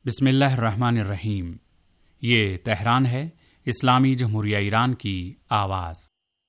बिस्मिल्लाहिर्रहमानिर्रहीम। ये तेहरान है, इस्लामी जमहूरिया ईरान की आवाज़।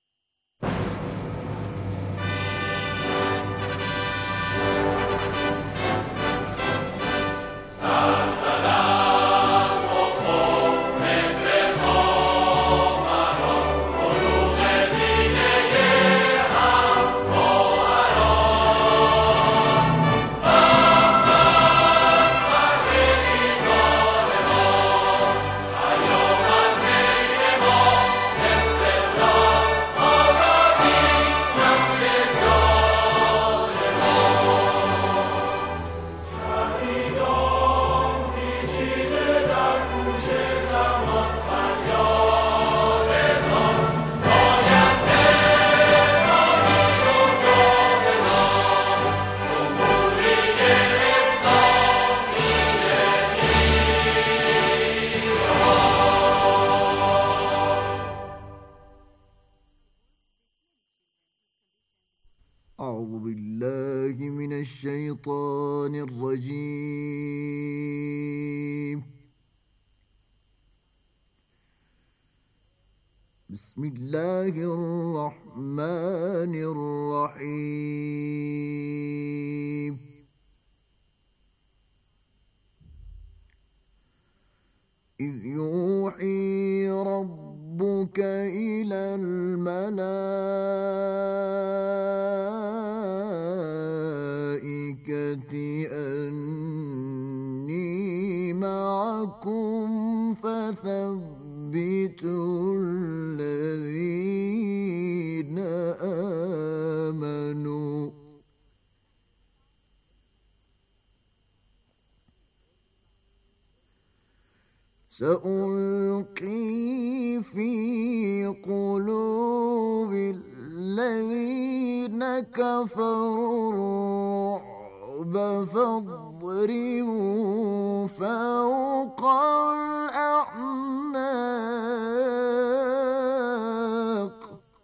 أعوذ بالله من الشيطان الرجيم. بسم الله الرحمن الرحيم. إذ يوحي ربك إلى الملائكة أني معكم فثبتوا الذين آمنوا. سألقي في قلوب الذين كفروا الرعب فاضربوا فوق الأعناق.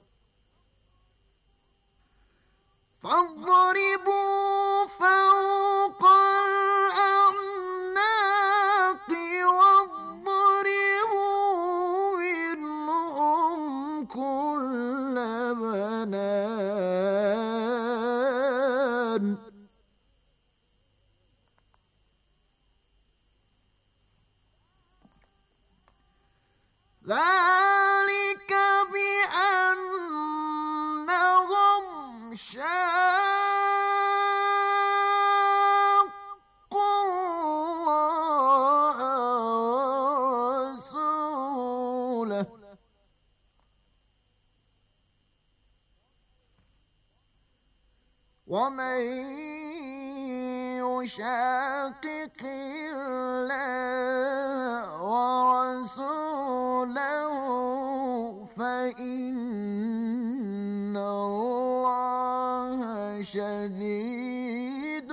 فاضربوا فوق الأعناق واضربوا منهم كل بنان. ذلك بأنهم شاقوا الله ورسوله ومن يشاقق الله ورسوله فإن الله شديد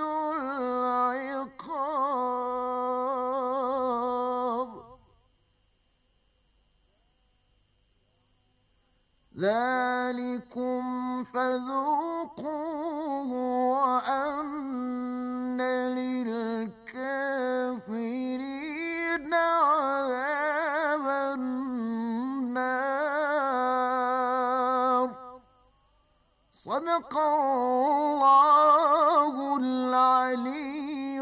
العقاب. ذلكم فذوقوه وأن للكافرين عذاب النار. صدق الله العلي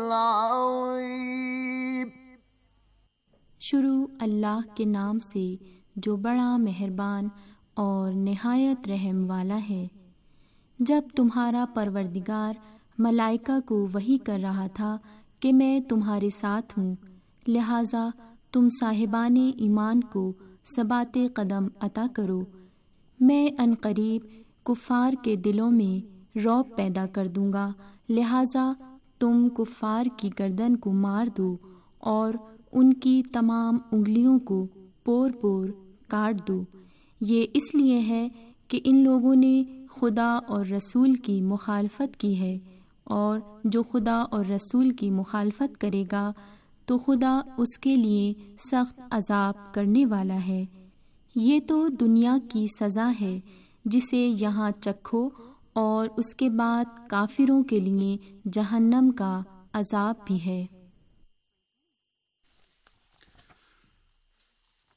العظيم. शुरू अल्लाह के नाम से जो बड़ा मेहरबान और निहायत रहम वाला है। जब तुम्हारा परवरदिगार मलाइका को वही कर रहा था कि मैं तुम्हारे साथ हूँ, लिहाजा तुम साहिबाने ईमान को सबाते कदम अता करो। मैं अनकरीब कुफ़ार के दिलों में रौब पैदा कर दूँगा, लिहाजा तुम कुफ़ार की गर्दन को मार दो और उनकी तमाम उंगलियों को पोर पोर काट दो। ये इसलिए है कि इन लोगों ने खुदा और रसूल की मुखालफत की है, और जो खुदा और रसूल की मुखालफत करेगा तो खुदा उसके लिए सख्त अजाब करने वाला है। ये तो दुनिया की सज़ा है जिसे यहाँ चखो, और उसके बाद काफिरों के लिए जहन्नम का अजाब भी है।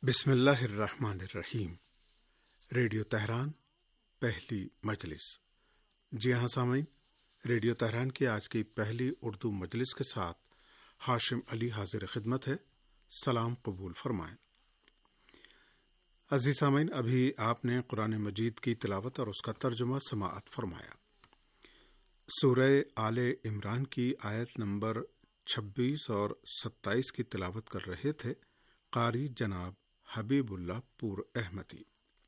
بسم اللہ الرحمن الرحیم۔ ریڈیو تہران پہلی مجلس۔ جی ہاں سامعین، ریڈیو تہران کی آج کی پہلی اردو مجلس کے ساتھ ہاشم علی حاضر خدمت ہے۔ سلام قبول فرمائیں۔ عزیز سامعین، ابھی آپ نے قرآن مجید کی تلاوت اور اس کا ترجمہ سماعت فرمایا۔ سورہ آل عمران کی آیت نمبر 26 اور 27 کی تلاوت کر رہے تھے قاری جناب حبیب اللہ پور احمدی۔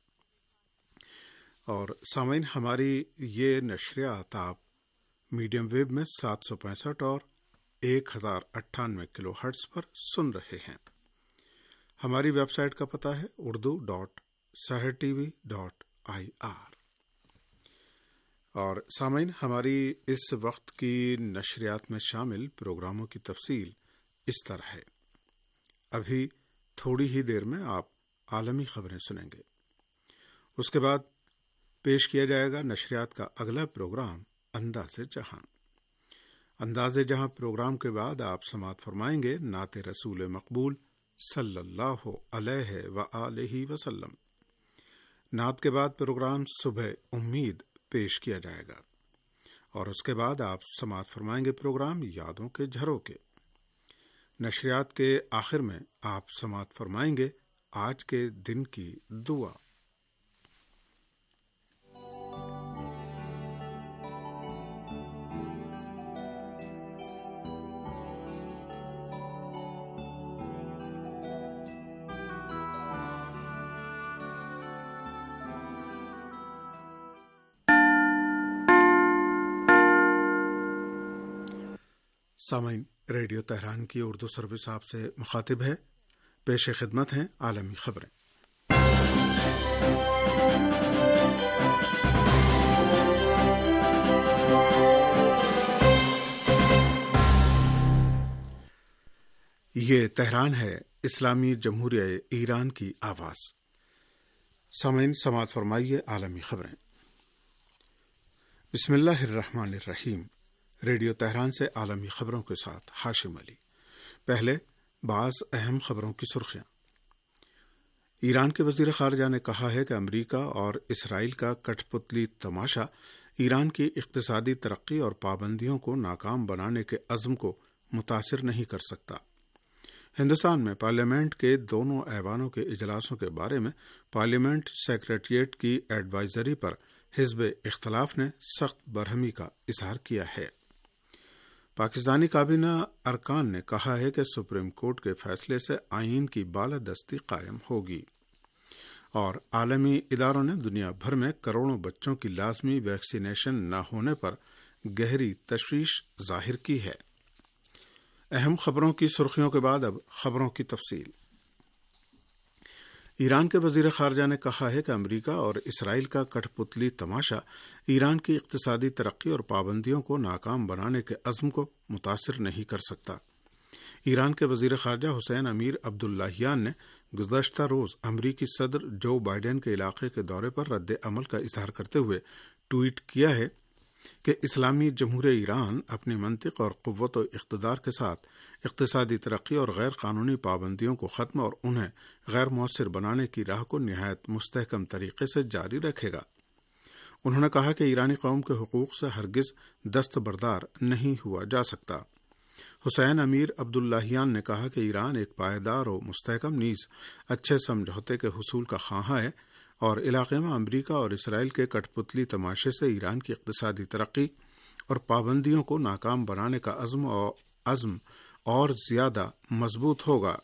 اور سامعین، ہماری یہ نشریات آپ میڈیم ویو میں 765 اور 1098 کلو ہرٹز پر سن رہے ہیں۔ ہماری ویب سائٹ کا پتہ ہے urdu.sahartv.ir۔ اور سامعین، ہماری اس وقت کی نشریات میں شامل پروگراموں کی تفصیل اس طرح ہے۔ ابھی تھوڑی ہی دیر میں آپ عالمی خبریں سنیں گے۔ اس کے بعد پیش کیا جائے گا نشریات کا اگلا پروگرام انداز جہاں۔ انداز جہاں پروگرام کے بعد آپ سماعت فرمائیں گے نعت رسول مقبول صلی اللہ علیہ وآلہ وسلم۔ نعت کے بعد پروگرام صبح امید پیش کیا جائے گا، اور اس کے بعد آپ سماعت فرمائیں گے پروگرام یادوں کے جھروکے۔ نشریات کے آخر میں آپ سماعت فرمائیں گے آج کے دن کی دعا۔ سامعین، ریڈیو تہران کی اردو سروس آپ سے مخاطب ہے۔ پیش خدمت ہیں عالمی خبریں۔ یہ تہران ہے، اسلامی جمہوریہ ایران کی آواز۔ سامعین، سماعت فرمائیے عالمی خبریں۔ بسم اللہ الرحمن الرحیم۔ ریڈیو تہران سے عالمی خبروں کے ساتھ ہاشم علی۔ پہلے بعض اہم خبروں کی سرخیاں۔ ایران کے وزیر خارجہ نے کہا ہے کہ امریکہ اور اسرائیل کا کٹ پتلی تماشا ایران کی اقتصادی ترقی اور پابندیوں کو ناکام بنانے کے عزم کو متاثر نہیں کر سکتا۔ ہندوستان میں پارلیمنٹ کے دونوں ایوانوں کے اجلاسوں کے بارے میں پارلیمنٹ سیکریٹریٹ کی ایڈوائزری پر حزب اختلاف نے سخت برہمی کا اظہار کیا ہے۔ پاکستانی کابینہ ارکان نے کہا ہے کہ سپریم کورٹ کے فیصلے سے آئین کی بالادستی قائم ہوگی، اور عالمی اداروں نے دنیا بھر میں کروڑوں بچوں کی لازمی ویکسینیشن نہ ہونے پر گہری تشویش ظاہر کی ہے۔ اہم خبروں کی سرخیوں کے بعد اب خبروں کی تفصیل۔ ایران کے وزیر خارجہ نے کہا ہے کہ امریکہ اور اسرائیل کا کٹ پتلی تماشا ایران کی اقتصادی ترقی اور پابندیوں کو ناکام بنانے کے عزم کو متاثر نہیں کر سکتا۔ ایران کے وزیر خارجہ حسین امیر عبداللہیان نے گزشتہ روز امریکی صدر جو بائیڈن کے علاقے کے دورے پر رد عمل کا اظہار کرتے ہوئے ٹویٹ کیا ہے کہ اسلامی جمہوریہ ایران اپنی منطق اور قوت و اقتدار کے ساتھ اقتصادی ترقی اور غیر قانونی پابندیوں کو ختم اور انہیں غیر مؤثر بنانے کی راہ کو نہایت مستحکم طریقے سے جاری رکھے گا۔ انہوں نے کہا کہ ایرانی قوم کے حقوق سے ہرگز دستبردار نہیں ہوا جا سکتا۔ حسین امیر عبداللہیان نے کہا کہ ایران ایک پائیدار و مستحکم نیز اچھے سمجھوتے کے حصول کا خواہاں ہے، اور علاقے میں امریکہ اور اسرائیل کے کٹ پتلی تماشے سے ایران کی اقتصادی ترقی اور پابندیوں کو ناکام بنانے کا عزم اور زیادہ مضبوط ہوگا۔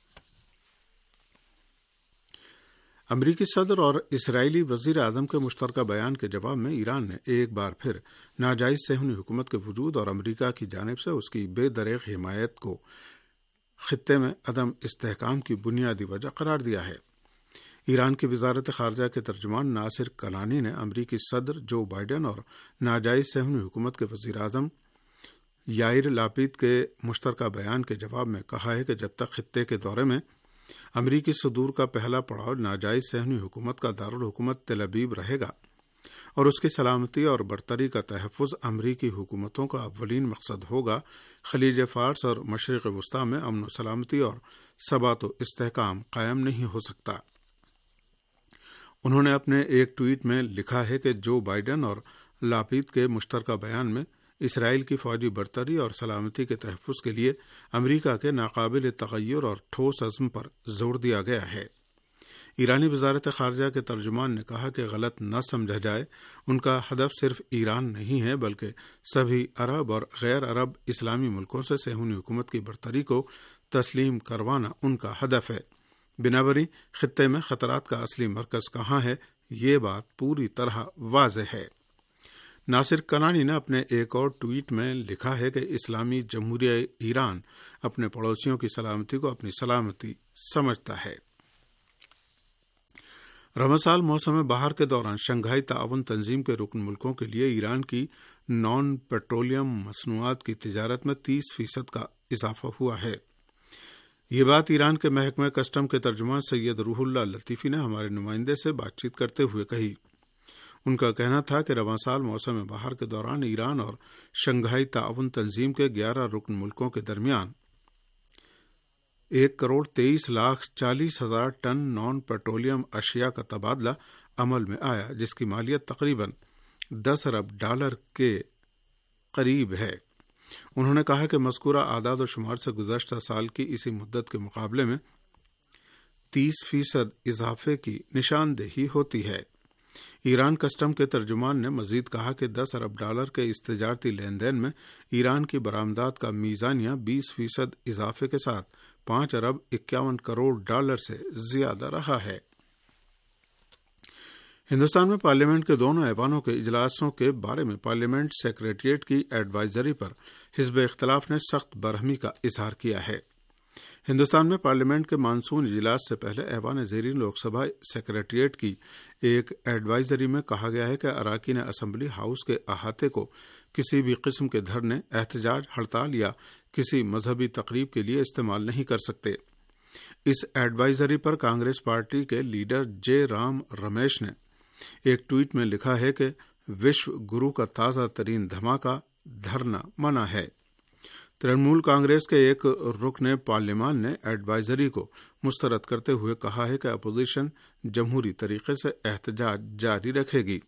امریکی صدر اور اسرائیلی وزیر اعظم کے مشترکہ بیان کے جواب میں ایران نے ایک بار پھر ناجائز صہیونی حکومت کے وجود اور امریکہ کی جانب سے اس کی بے دریغ حمایت کو خطے میں عدم استحکام کی بنیادی وجہ قرار دیا ہے۔ ایران کی وزارت خارجہ کے ترجمان ناصر کنانی نے امریکی صدر جو بائیڈن اور ناجائز صہیونی حکومت کے وزیر اعظم یائر لاپید کے مشترکہ بیان کے جواب میں کہا ہے کہ جب تک خطے کے دورے میں امریکی صدور کا پہلا پڑاؤ ناجائز صہیونی حکومت کا دارالحکومت تل ابیب رہے گا، اور اس کی سلامتی اور برتری کا تحفظ امریکی حکومتوں کا اولین مقصد ہوگا، خلیج فارس اور مشرق وسطی میں امن و سلامتی اور ثبات و استحکام قائم نہیں ہو سکتا۔ انہوں نے اپنے ایک ٹویٹ میں لکھا ہے کہ جو بائیڈن اور لاپید کے مشترکہ بیان میں اسرائیل کی فوجی برتری اور سلامتی کے تحفظ کے لیے امریکہ کے ناقابل تغیر اور ٹھوس عزم پر زور دیا گیا ہے۔ ایرانی وزارت خارجہ کے ترجمان نے کہا کہ غلط نہ سمجھا جائے، ان کا ہدف صرف ایران نہیں ہے بلکہ سبھی عرب اور غیر عرب اسلامی ملکوں سے صہیونی حکومت کی برتری کو تسلیم کروانا ان کا ہدف ہے۔ بنابراین خطے میں خطرات کا اصلی مرکز کہاں ہے، یہ بات پوری طرح واضح ہے۔ ناصر کنانی نے اپنے ایک اور ٹویٹ میں لکھا ہے کہ اسلامی جمہوریہ ایران اپنے پڑوسیوں کی سلامتی کو اپنی سلامتی سمجھتا ہے۔ رمضان موسم بہار کے دوران شنگھائی تعاون تنظیم کے رکن ملکوں کے لیے ایران کی نان پیٹرولیم مصنوعات کی تجارت میں 30% کا اضافہ ہوا ہے۔ یہ بات ایران کے محکمہ کسٹم کے ترجمان سید روح اللہ لطیفی نے ہمارے نمائندے سے بات چیت کرتے ہوئے کہی۔ ان کا کہنا تھا کہ رواں سال موسم بہار کے دوران ایران اور شنگھائی تعاون تنظیم کے 11 رکن ملکوں کے درمیان 1,23,40,000 ٹن نان پیٹرولیم اشیاء کا تبادلہ عمل میں آیا، جس کی مالیت تقریباً $10 ارب کے قریب ہے۔ انہوں نے کہا کہ مذکورہ اعداد و شمار سے گزشتہ سال کی اسی مدت کے مقابلے میں 30% اضافے کی نشاندہی ہوتی ہے۔ ایران کسٹم کے ترجمان نے مزید کہا کہ $10 ارب کے اس تجارتی لین دین میں ایران کی برآمدات کا میزانیہ 20% اضافے کے ساتھ $5 ارب 51 کروڑ سے زیادہ رہا ہے۔ ہندوستان میں پارلیمنٹ کے دونوں ایوانوں کے اجلاسوں کے بارے میں پارلیمنٹ سیکریٹریٹ کی ایڈوائزری پر حزب اختلاف نے سخت برہمی کا اظہار کیا ہے۔ ہندوستان میں پارلیمنٹ کے مانسون اجلاس سے پہلے ایوان زیرین لوک سبھا سیکریٹریٹ کی ایک ایڈوائزری میں کہا گیا ہے کہ اراکین اسمبلی ہاؤس کے احاطے کو کسی بھی قسم کے دھرنے، احتجاج، ہڑتال یا کسی مذہبی تقریب کے لیے استعمال نہیں کر سکتے۔ اس ایڈوائزری پر کانگریس پارٹی کے لیڈر جے رام رمیش نے ایک ٹویٹ میں لکھا ہے کہ وشو گرو کا تازہ ترین دھماکہ دھرنا منع ہے۔ ترنمول کانگریس کے ایک رکن پارلیمان نے ایڈوائزری کو مسترد کرتے ہوئے کہا ہے کہ اپوزیشن جمہوری طریقے سے احتجاج جاری رکھے گی۔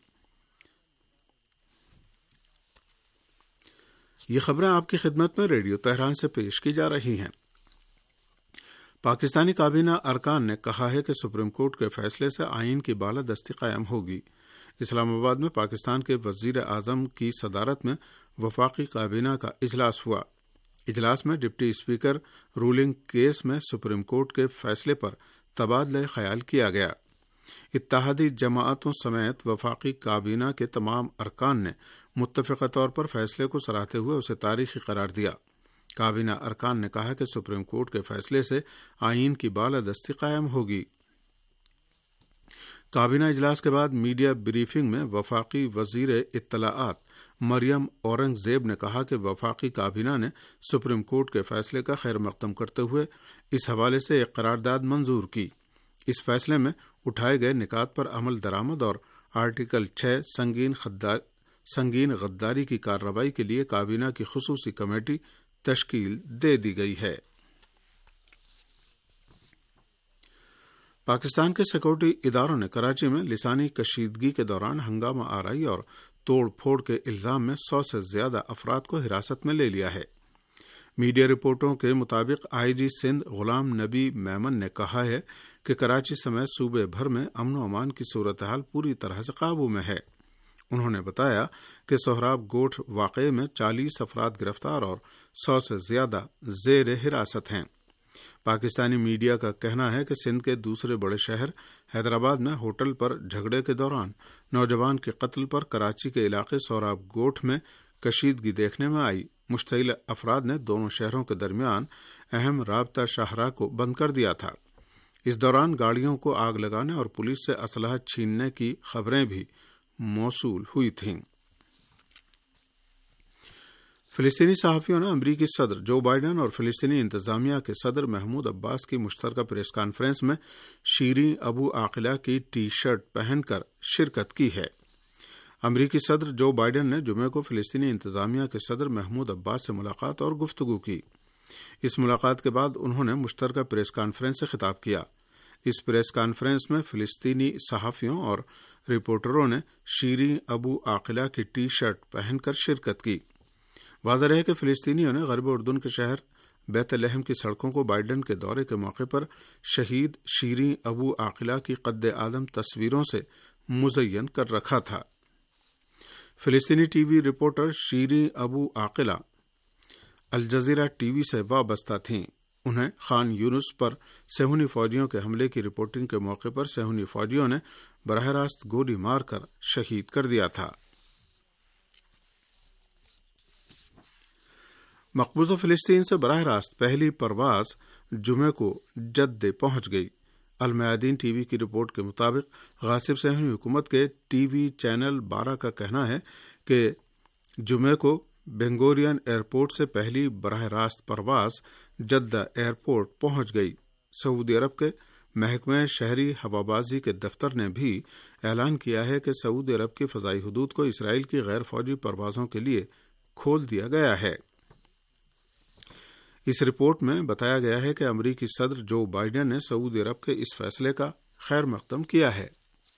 یہ خبریں آپ کی خدمت میں ریڈیو تہران سے پیش کی جا رہی ہیں۔ پاکستانی کابینہ ارکان نے کہا ہے کہ سپریم کورٹ کے فیصلے سے آئین کی بالادستی قائم ہوگی۔ اسلام آباد میں پاکستان کے وزیر اعظم کی صدارت میں وفاقی کابینہ کا اجلاس ہوا۔ اجلاس میں ڈپٹی اسپیکر رولنگ کیس میں سپریم کورٹ کے فیصلے پر تبادلہ خیال کیا گیا۔ اتحادی جماعتوں سمیت وفاقی کابینہ کے تمام ارکان نے متفقہ طور پر فیصلے کو سراہتے ہوئے اسے تاریخی قرار دیا۔ کابینہ ارکان نے کہا کہ سپریم کورٹ کے فیصلے سے آئین کی بالادستی قائم ہوگی۔ کابینہ اجلاس کے بعد میڈیا بریفنگ میں وفاقی وزیر اطلاعات مریم اورنگ زیب نے کہا کہ وفاقی کابینہ نے سپریم کورٹ کے فیصلے کا خیر مقدم کرتے ہوئے اس حوالے سے ایک قرارداد منظور کی۔ اس فیصلے میں اٹھائے گئے نکات پر عمل درآمد اور آرٹیکل 6 سنگین غداری کی کارروائی کے لیے کابینہ کی خصوصی کمیٹی تشکیل دے دی گئی ہے۔ پاکستان کے سیکورٹی اداروں نے کراچی میں لسانی کشیدگی کے دوران ہنگامہ آرائی اور توڑ پھوڑ کے الزام میں 100 سے زیادہ افراد کو حراست میں لے لیا ہے۔ میڈیا رپورٹوں کے مطابق آئی جی سندھ غلام نبی میمن نے کہا ہے کہ کراچی سمیت صوبے بھر میں امن و امان کی صورتحال پوری طرح سے قابو میں ہے۔ انہوں نے بتایا کہ سہراب گوٹھ واقعے میں 40 افراد گرفتار اور 100 سے زیادہ زیر حراست ہیں۔ پاکستانی میڈیا کا کہنا ہے کہ سندھ کے دوسرے بڑے شہر حیدرآباد میں ہوٹل پر جھگڑے کے دوران نوجوان کے قتل پر کراچی کے علاقے سہراب گوٹھ میں کشیدگی دیکھنے میں آئی۔ مشتعل افراد نے دونوں شہروں کے درمیان اہم رابطہ شاہراہ کو بند کر دیا تھا۔ اس دوران گاڑیوں کو آگ لگانے اور پولیس سے اسلحہ چھیننے کی خبریں بھی موصول ہوئی تھیں۔ فلسطینی صحافیوں نے امریکی صدر جو بائیڈن اور فلسطینی انتظامیہ کے صدر محمود عباس کی مشترکہ پریس کانفرنس میں شیریں ابو عاقلہ کی ٹی شرٹ پہن کر شرکت کی ہے۔ امریکی صدر جو بائیڈن نے جمعے کو فلسطینی انتظامیہ کے صدر محمود عباس سے ملاقات اور گفتگو کی۔ اس ملاقات کے بعد انہوں نے مشترکہ پریس کانفرنس سے خطاب کیا۔ اس پریس کانفرنس میں فلسطینی صحافیوں اور رپورٹروں نے شیریں ابو عاقلہ کی ٹی شرٹ پہن کر شرکت کی۔ واضح ہے کہ فلسطینیوں نے غرب اردن کے شہر بیت لحم کی سڑکوں کو بائیڈن کے دورے کے موقع پر شہید شیریں ابو عاقلہ کی قد آدم تصویروں سے مزین کر رکھا تھا۔ فلسطینی ٹی وی رپورٹر شیریں ابو عاقلہ الجزیرہ ٹی وی سے وابستہ تھیں۔ انہیں خان یونس پر صہیونی فوجیوں کے حملے کی رپورٹنگ کے موقع پر صہیونی فوجیوں نے براہ راست گولی مار کر شہید کر دیا تھا۔ مقبوضہ فلسطین سے براہ راست پہلی پرواز جمعے کو جدہ پہنچ گئی۔ المیادین ٹی وی کی رپورٹ کے مطابق غاصب صہیونی حکومت کے ٹی وی چینل 12 کا کہنا ہے کہ جمعے کو بینگورین ایئرپورٹ سے پہلی براہ راست پرواز جدہ ایئرپورٹ پہنچ گئی۔ سعودی عرب کے محکمہ شہری ہوابازی کے دفتر نے بھی اعلان کیا ہے کہ سعودی عرب کی فضائی حدود کو اسرائیل کی غیر فوجی پروازوں کے لیے کھول دیا گیا ہے۔ اس رپورٹ میں بتایا گیا ہے کہ امریکی صدر جو بائیڈن نے سعودی عرب کے اس فیصلے کا خیر مقدم کیا ہے۔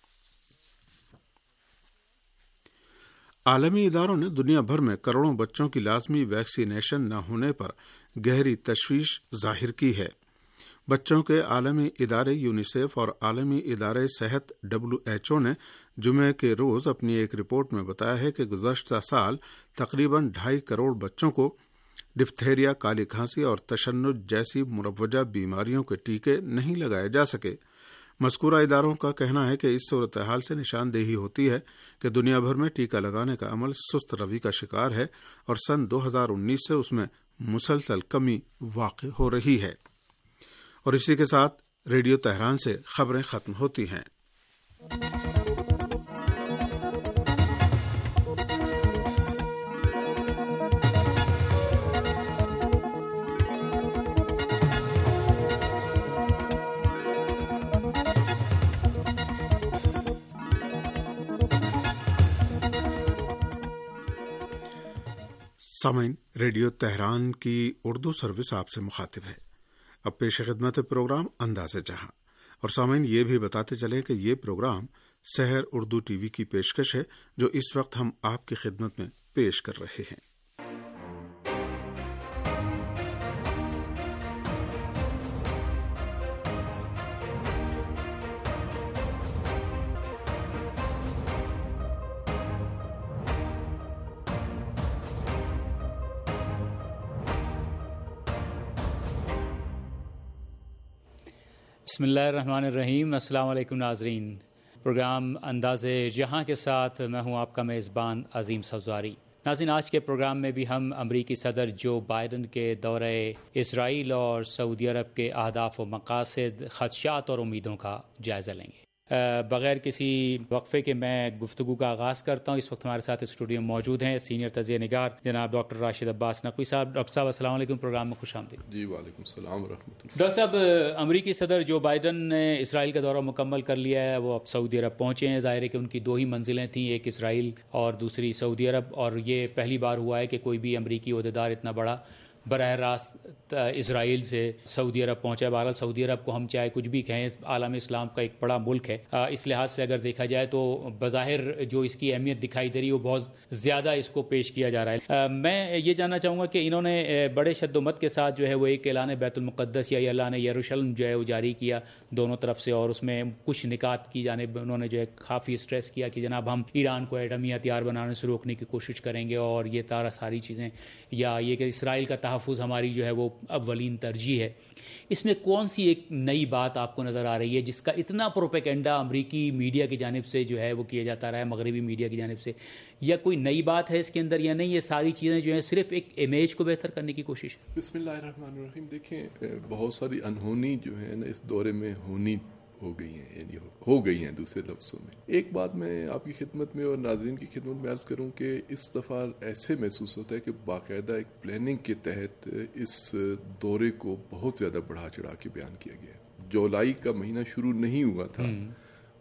عالمی اداروں نے دنیا بھر میں کروڑوں بچوں کی لازمی ویکسینیشن نہ ہونے پر گہری تشویش ظاہر کی ہے۔ بچوں کے عالمی ادارے یونیسیف اور عالمی ادارے صحت WHO نے جمعے کے روز اپنی ایک رپورٹ میں بتایا ہے کہ گزشتہ سال تقریباً 2.5 کروڑ بچوں کو ڈفتھیریا، کالی کھانسی اور تشنج جیسی مروجہ بیماریوں کے ٹیکے نہیں لگائے جا سکے۔ مذکورہ اداروں کا کہنا ہے کہ اس صورتحال سے نشاندہی ہوتی ہے کہ دنیا بھر میں ٹیکہ لگانے کا عمل سست روی کا شکار ہے اور سن 2019 سے اس میں مسلسل کمی واقع ہو رہی ہے۔ اور اسی کے ساتھ ریڈیو تہران سے خبریں ختم ہوتی ہیں۔ سامعین، ریڈیو تہران کی اردو سروس آپ سے مخاطب ہے۔ اب پیش خدمت پروگرام انداز جہاں، اور سامعین یہ بھی بتاتے چلیں کہ یہ پروگرام سحر اردو ٹی وی کی پیشکش ہے جو اس وقت ہم آپ کی خدمت میں پیش کر رہے ہیں۔ بسم اللہ الرحمن الرحیم۔ السلام علیکم ناظرین، پروگرام انداز جہاں کے ساتھ میں ہوں آپ کا میزبان عظیم سوزواری۔ ناظرین، آج کے پروگرام میں بھی ہم امریکی صدر جو بائیڈن کے دورہ اسرائیل اور سعودی عرب کے اہداف و مقاصد، خدشات اور امیدوں کا جائزہ لیں گے۔ بغیر کسی وقفے کے میں گفتگو کا آغاز کرتا ہوں۔ اس وقت ہمارے ساتھ اسٹوڈیو میں موجود ہیں سینئر تجزیہ نگار جناب ڈاکٹر راشد عباس نقوی صاحب۔ ڈاکٹر صاحب السلام علیکم، پروگرام میں خوش آمدید۔ جی وعلیکم السلام ورحمۃ اللہ۔ ڈاکٹر صاحب، امریکی صدر جو بائیڈن نے اسرائیل کا دورہ مکمل کر لیا ہے، وہ اب سعودی عرب پہنچے ہیں۔ ظاہر ہے کہ ان کی 2 ہی منزلیں تھیں، ایک اسرائیل اور دوسری سعودی عرب، اور یہ پہلی بار ہوا ہے کہ کوئی بھی امریکی عہدیدار اتنا بڑا براہ راست اسرائیل سے سعودی عرب پہنچا ہے۔ بہرحال سعودی عرب کو ہم چاہے کچھ بھی کہیں، عالم اسلام کا ایک بڑا ملک ہے، اس لحاظ سے اگر دیکھا جائے تو بظاہر جو اس کی اہمیت دکھائی دے رہی ہے وہ بہت زیادہ اس کو پیش کیا جا رہا ہے۔ میں یہ جاننا چاہوں گا کہ انہوں نے بڑے شد و مت کے ساتھ جو ہے وہ ایک اعلان بیت المقدس یا اللہ نے یروشلم جو ہے وہ جاری کیا دونوں طرف سے، اور اس میں کچھ نکات کی جانب انہوں نے جو ہے کافی اسٹریس کیا کہ جناب ہم ایران کو ایٹمی ہتھیار بنانے سے روکنے کی کوشش کریں گے، اور یہ ساری چیزیں، یا یہ کہ اسرائیل کا تحفظ ہماری جو ہے وہ اولین ترجیح ہے۔ اس میں کون سی ایک نئی بات آپ کو نظر آ رہی ہے جس کا اتنا پروپیگنڈا امریکی میڈیا کی جانب سے جو ہے وہ کیا جاتا رہا ہے، مغربی میڈیا کی جانب سے، یا کوئی نئی بات ہے اس کے اندر یا نہیں؟ یہ ساری چیزیں جو ہیں صرف ایک امیج کو بہتر کرنے کی کوشش ہے؟ بسم اللہ الرحمن الرحیم۔ دیکھیں، بہت ساری انہونی جو ہے نا اس دورے میں ہونی ہو گئی ہیں، یعنی ہو گئی ہیں دوسرے لفظوں میں۔ ایک بات میں آپ کی خدمت میں اور ناظرین کی خدمت میں عرض کروں کہ اس دفعہ ایسے محسوس ہوتا ہے کہ باقاعدہ ایک پلاننگ کے تحت اس دورے کو بہت زیادہ بڑھا چڑھا کے بیان کیا گیا ہے۔ جولائی کا مہینہ شروع نہیں ہوا تھا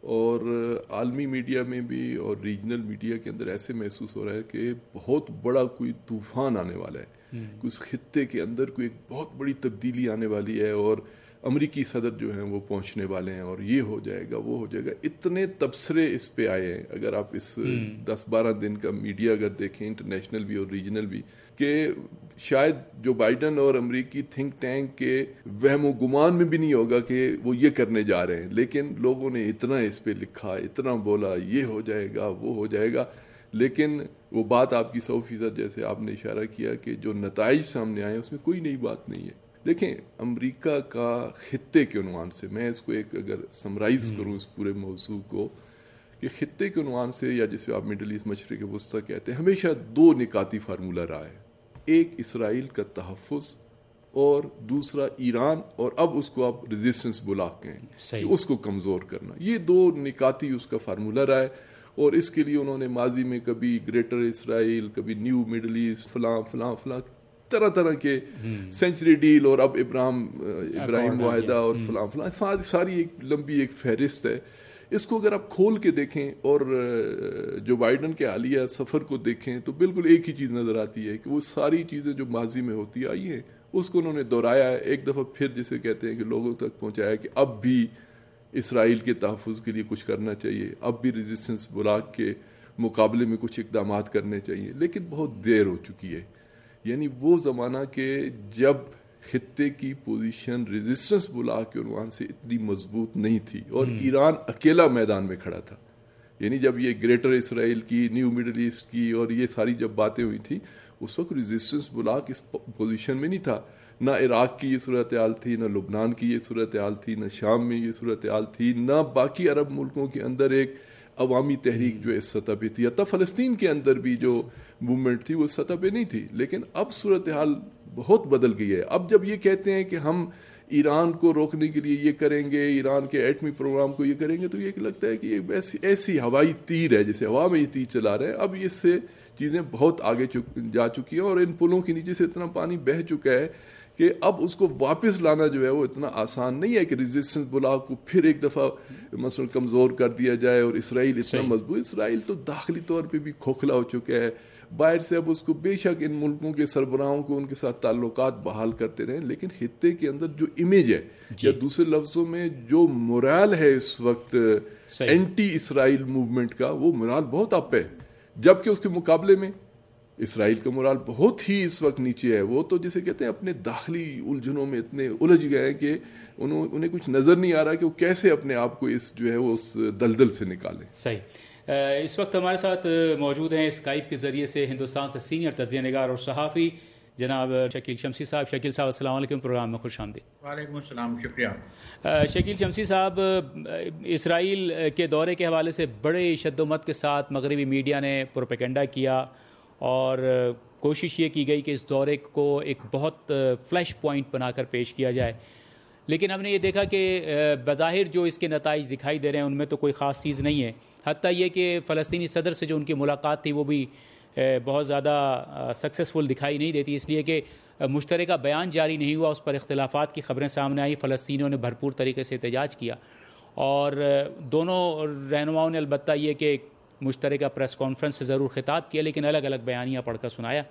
اور عالمی میڈیا میں بھی اور ریجنل میڈیا کے اندر ایسے محسوس ہو رہا ہے کہ بہت بڑا کوئی طوفان آنے والا ہے، اس خطے کے اندر کوئی ایک بہت بڑی تبدیلی آنے والی ہے، اور امریکی صدر جو ہیں وہ پہنچنے والے ہیں، اور یہ ہو جائے گا وہ ہو جائے گا. اتنے تبصرے اس پہ آئے ہیں، اگر آپ اس 10-12 دن کا میڈیا اگر دیکھیں، انٹرنیشنل بھی اور ریجنل بھی، کہ شاید جو بائیڈن اور امریکی تھنک ٹینک کے وہم و گمان میں بھی نہیں ہوگا کہ وہ یہ کرنے جا رہے ہیں، لیکن لوگوں نے اتنا اس پہ لکھا، اتنا بولا یہ ہو جائے گا وہ ہو جائے گا. لیکن وہ بات آپ کی 100% جیسے آپ نے اشارہ کیا کہ جو نتائج سامنے آئے اس میں کوئی نئی بات نہیں ہے. دیکھیں، امریکہ کا خطے کے عنوان سے، میں اس کو ایک اگر سمرائز کروں اس پورے موضوع کو، کہ خطے کے عنوان سے، یا جسے آپ مڈل ایسٹ مشرق وسطیٰ کہتے ہیں، ہمیشہ 2 نکاتی فارمولہ رہا ہے. ایک اسرائیل کا تحفظ اور دوسرا ایران، اور اب اس کو آپ ریزسٹنس بلا کہیں کہ اس کو کمزور کرنا. یہ 2 نکاتی اس کا فارمولہ رہا ہے، اور اس کے لیے انہوں نے ماضی میں کبھی گریٹر اسرائیل، کبھی نیو مڈل ایسٹ، فلاں فلاں فلاں طرح طرح کے سینچری ڈیل، اور اب ابراہیم معاہدہ اور فلاں فلاں، ساری ایک لمبی ایک فہرست ہے. اس کو اگر آپ کھول کے دیکھیں اور جو بائیڈن کے حالیہ سفر کو دیکھیں تو بالکل ایک ہی چیز نظر آتی ہے کہ وہ ساری چیزیں جو ماضی میں ہوتی آئی ہیں اس کو انہوں نے دہرایا ہے، ایک دفعہ پھر جسے کہتے ہیں کہ لوگوں تک پہنچایا کہ اب بھی اسرائیل کے تحفظ کے لیے کچھ کرنا چاہیے، اب بھی ریزسٹنس بلاک کے مقابلے میں کچھ اقدامات کرنے چاہیے. لیکن بہت دیر ہو چکی ہے. یعنی وہ زمانہ کہ جب خطے کی پوزیشن ریزسٹنس بلاک کے عنوان سے اتنی مضبوط نہیں تھی اور ایران اکیلا میدان میں کھڑا تھا. یعنی جب یہ گریٹر اسرائیل کی، نیو مڈل ایسٹ کی اور یہ ساری جب باتیں ہوئی تھی، اس وقت ریزسٹنس بلاک اس پوزیشن میں نہیں تھا. نہ عراق کی یہ صورتحال تھی، نہ لبنان کی یہ صورتحال تھی، نہ شام میں یہ صورتحال تھی، نہ باقی عرب ملکوں کے اندر ایک عوامی تحریک جو اس سطح پہ تھی. حتیٰ فلسطین کے اندر بھی جو موومنٹ تھی وہ سطح پہ نہیں تھی. لیکن اب صورتحال بہت بدل گئی ہے. اب جب یہ کہتے ہیں کہ ہم ایران کو روکنے کے لیے یہ کریں گے، ایران کے ایٹمی پروگرام کو یہ کریں گے، تو یہ لگتا ہے کہ یہ ایسی ہوائی تیر ہے، جیسے ہوا میں یہ تیر چلا رہے ہیں. اب اس سے چیزیں بہت آگے جا چکی ہیں، اور ان پلوں کے نیچے سے اتنا پانی بہہ چکا ہے کہ اب اس کو واپس لانا جو ہے وہ اتنا آسان نہیں ہے کہ ریزسٹنس بلاک کو پھر ایک دفعہ مثلا کمزور کر دیا جائے. اور اسرائیل اتنا مضبوط، اسرائیل تو داخلی طور پہ بھی کھوکھلا ہو چکا ہے. باہر سے اب اس کو بے شک ان ملکوں کے سربراہوں کو ان کے ساتھ تعلقات بحال کرتے رہیں، لیکن خطے کے اندر جو امیج ہے یا دوسرے لفظوں میں جو مورال ہے اس وقت اینٹی اسرائیل موومنٹ کا، وہ مورال بہت اپ ہے. جبکہ اس کے مقابلے میں اسرائیل کا مورال بہت ہی اس وقت نیچے ہے. وہ تو جسے کہتے ہیں اپنے داخلی الجھنوں میں اتنے الجھ گئے ہیں کہ انہیں کچھ نظر نہیں آ رہا کہ وہ کیسے اپنے آپ کو اس جو ہے وہ اس دلدل سے نکالیں. صحیح. اس وقت ہمارے ساتھ موجود ہیں اسکائپ کے ذریعے سے ہندوستان سے سینئر تجزیہ نگار اور صحافی جناب شکیل شمسی صاحب. شکیل صاحب السلام علیکم، پروگرام میں خوش آمدید. وعلیکم السلام، شکریہ. شکیل شمسی صاحب، اسرائیل کے دورے کے حوالے سے بڑے شد و مت کے ساتھ مغربی میڈیا نے پروپیگنڈا کیا اور کوشش یہ کی گئی کہ اس دورے کو ایک بہت فلیش پوائنٹ بنا کر پیش کیا جائے. لیکن ہم نے یہ دیکھا کہ بظاہر جو اس کے نتائج دکھائی دے رہے ہیں ان میں تو کوئی خاص چیز نہیں ہے. حتیٰ یہ کہ فلسطینی صدر سے جو ان کی ملاقات تھی وہ بھی بہت زیادہ سکسیسفل دکھائی نہیں دیتی، اس لیے کہ مشترکہ بیان جاری نہیں ہوا، اس پر اختلافات کی خبریں سامنے آئی. فلسطینیوں نے بھرپور طریقے سے احتجاج کیا اور دونوں رہنماؤں نے البتہ یہ کہ مشترکہ پریس کانفرنس سے ضرور خطاب کیا، لیکن الگ الگ بیانیاں پڑھ کر سنایا.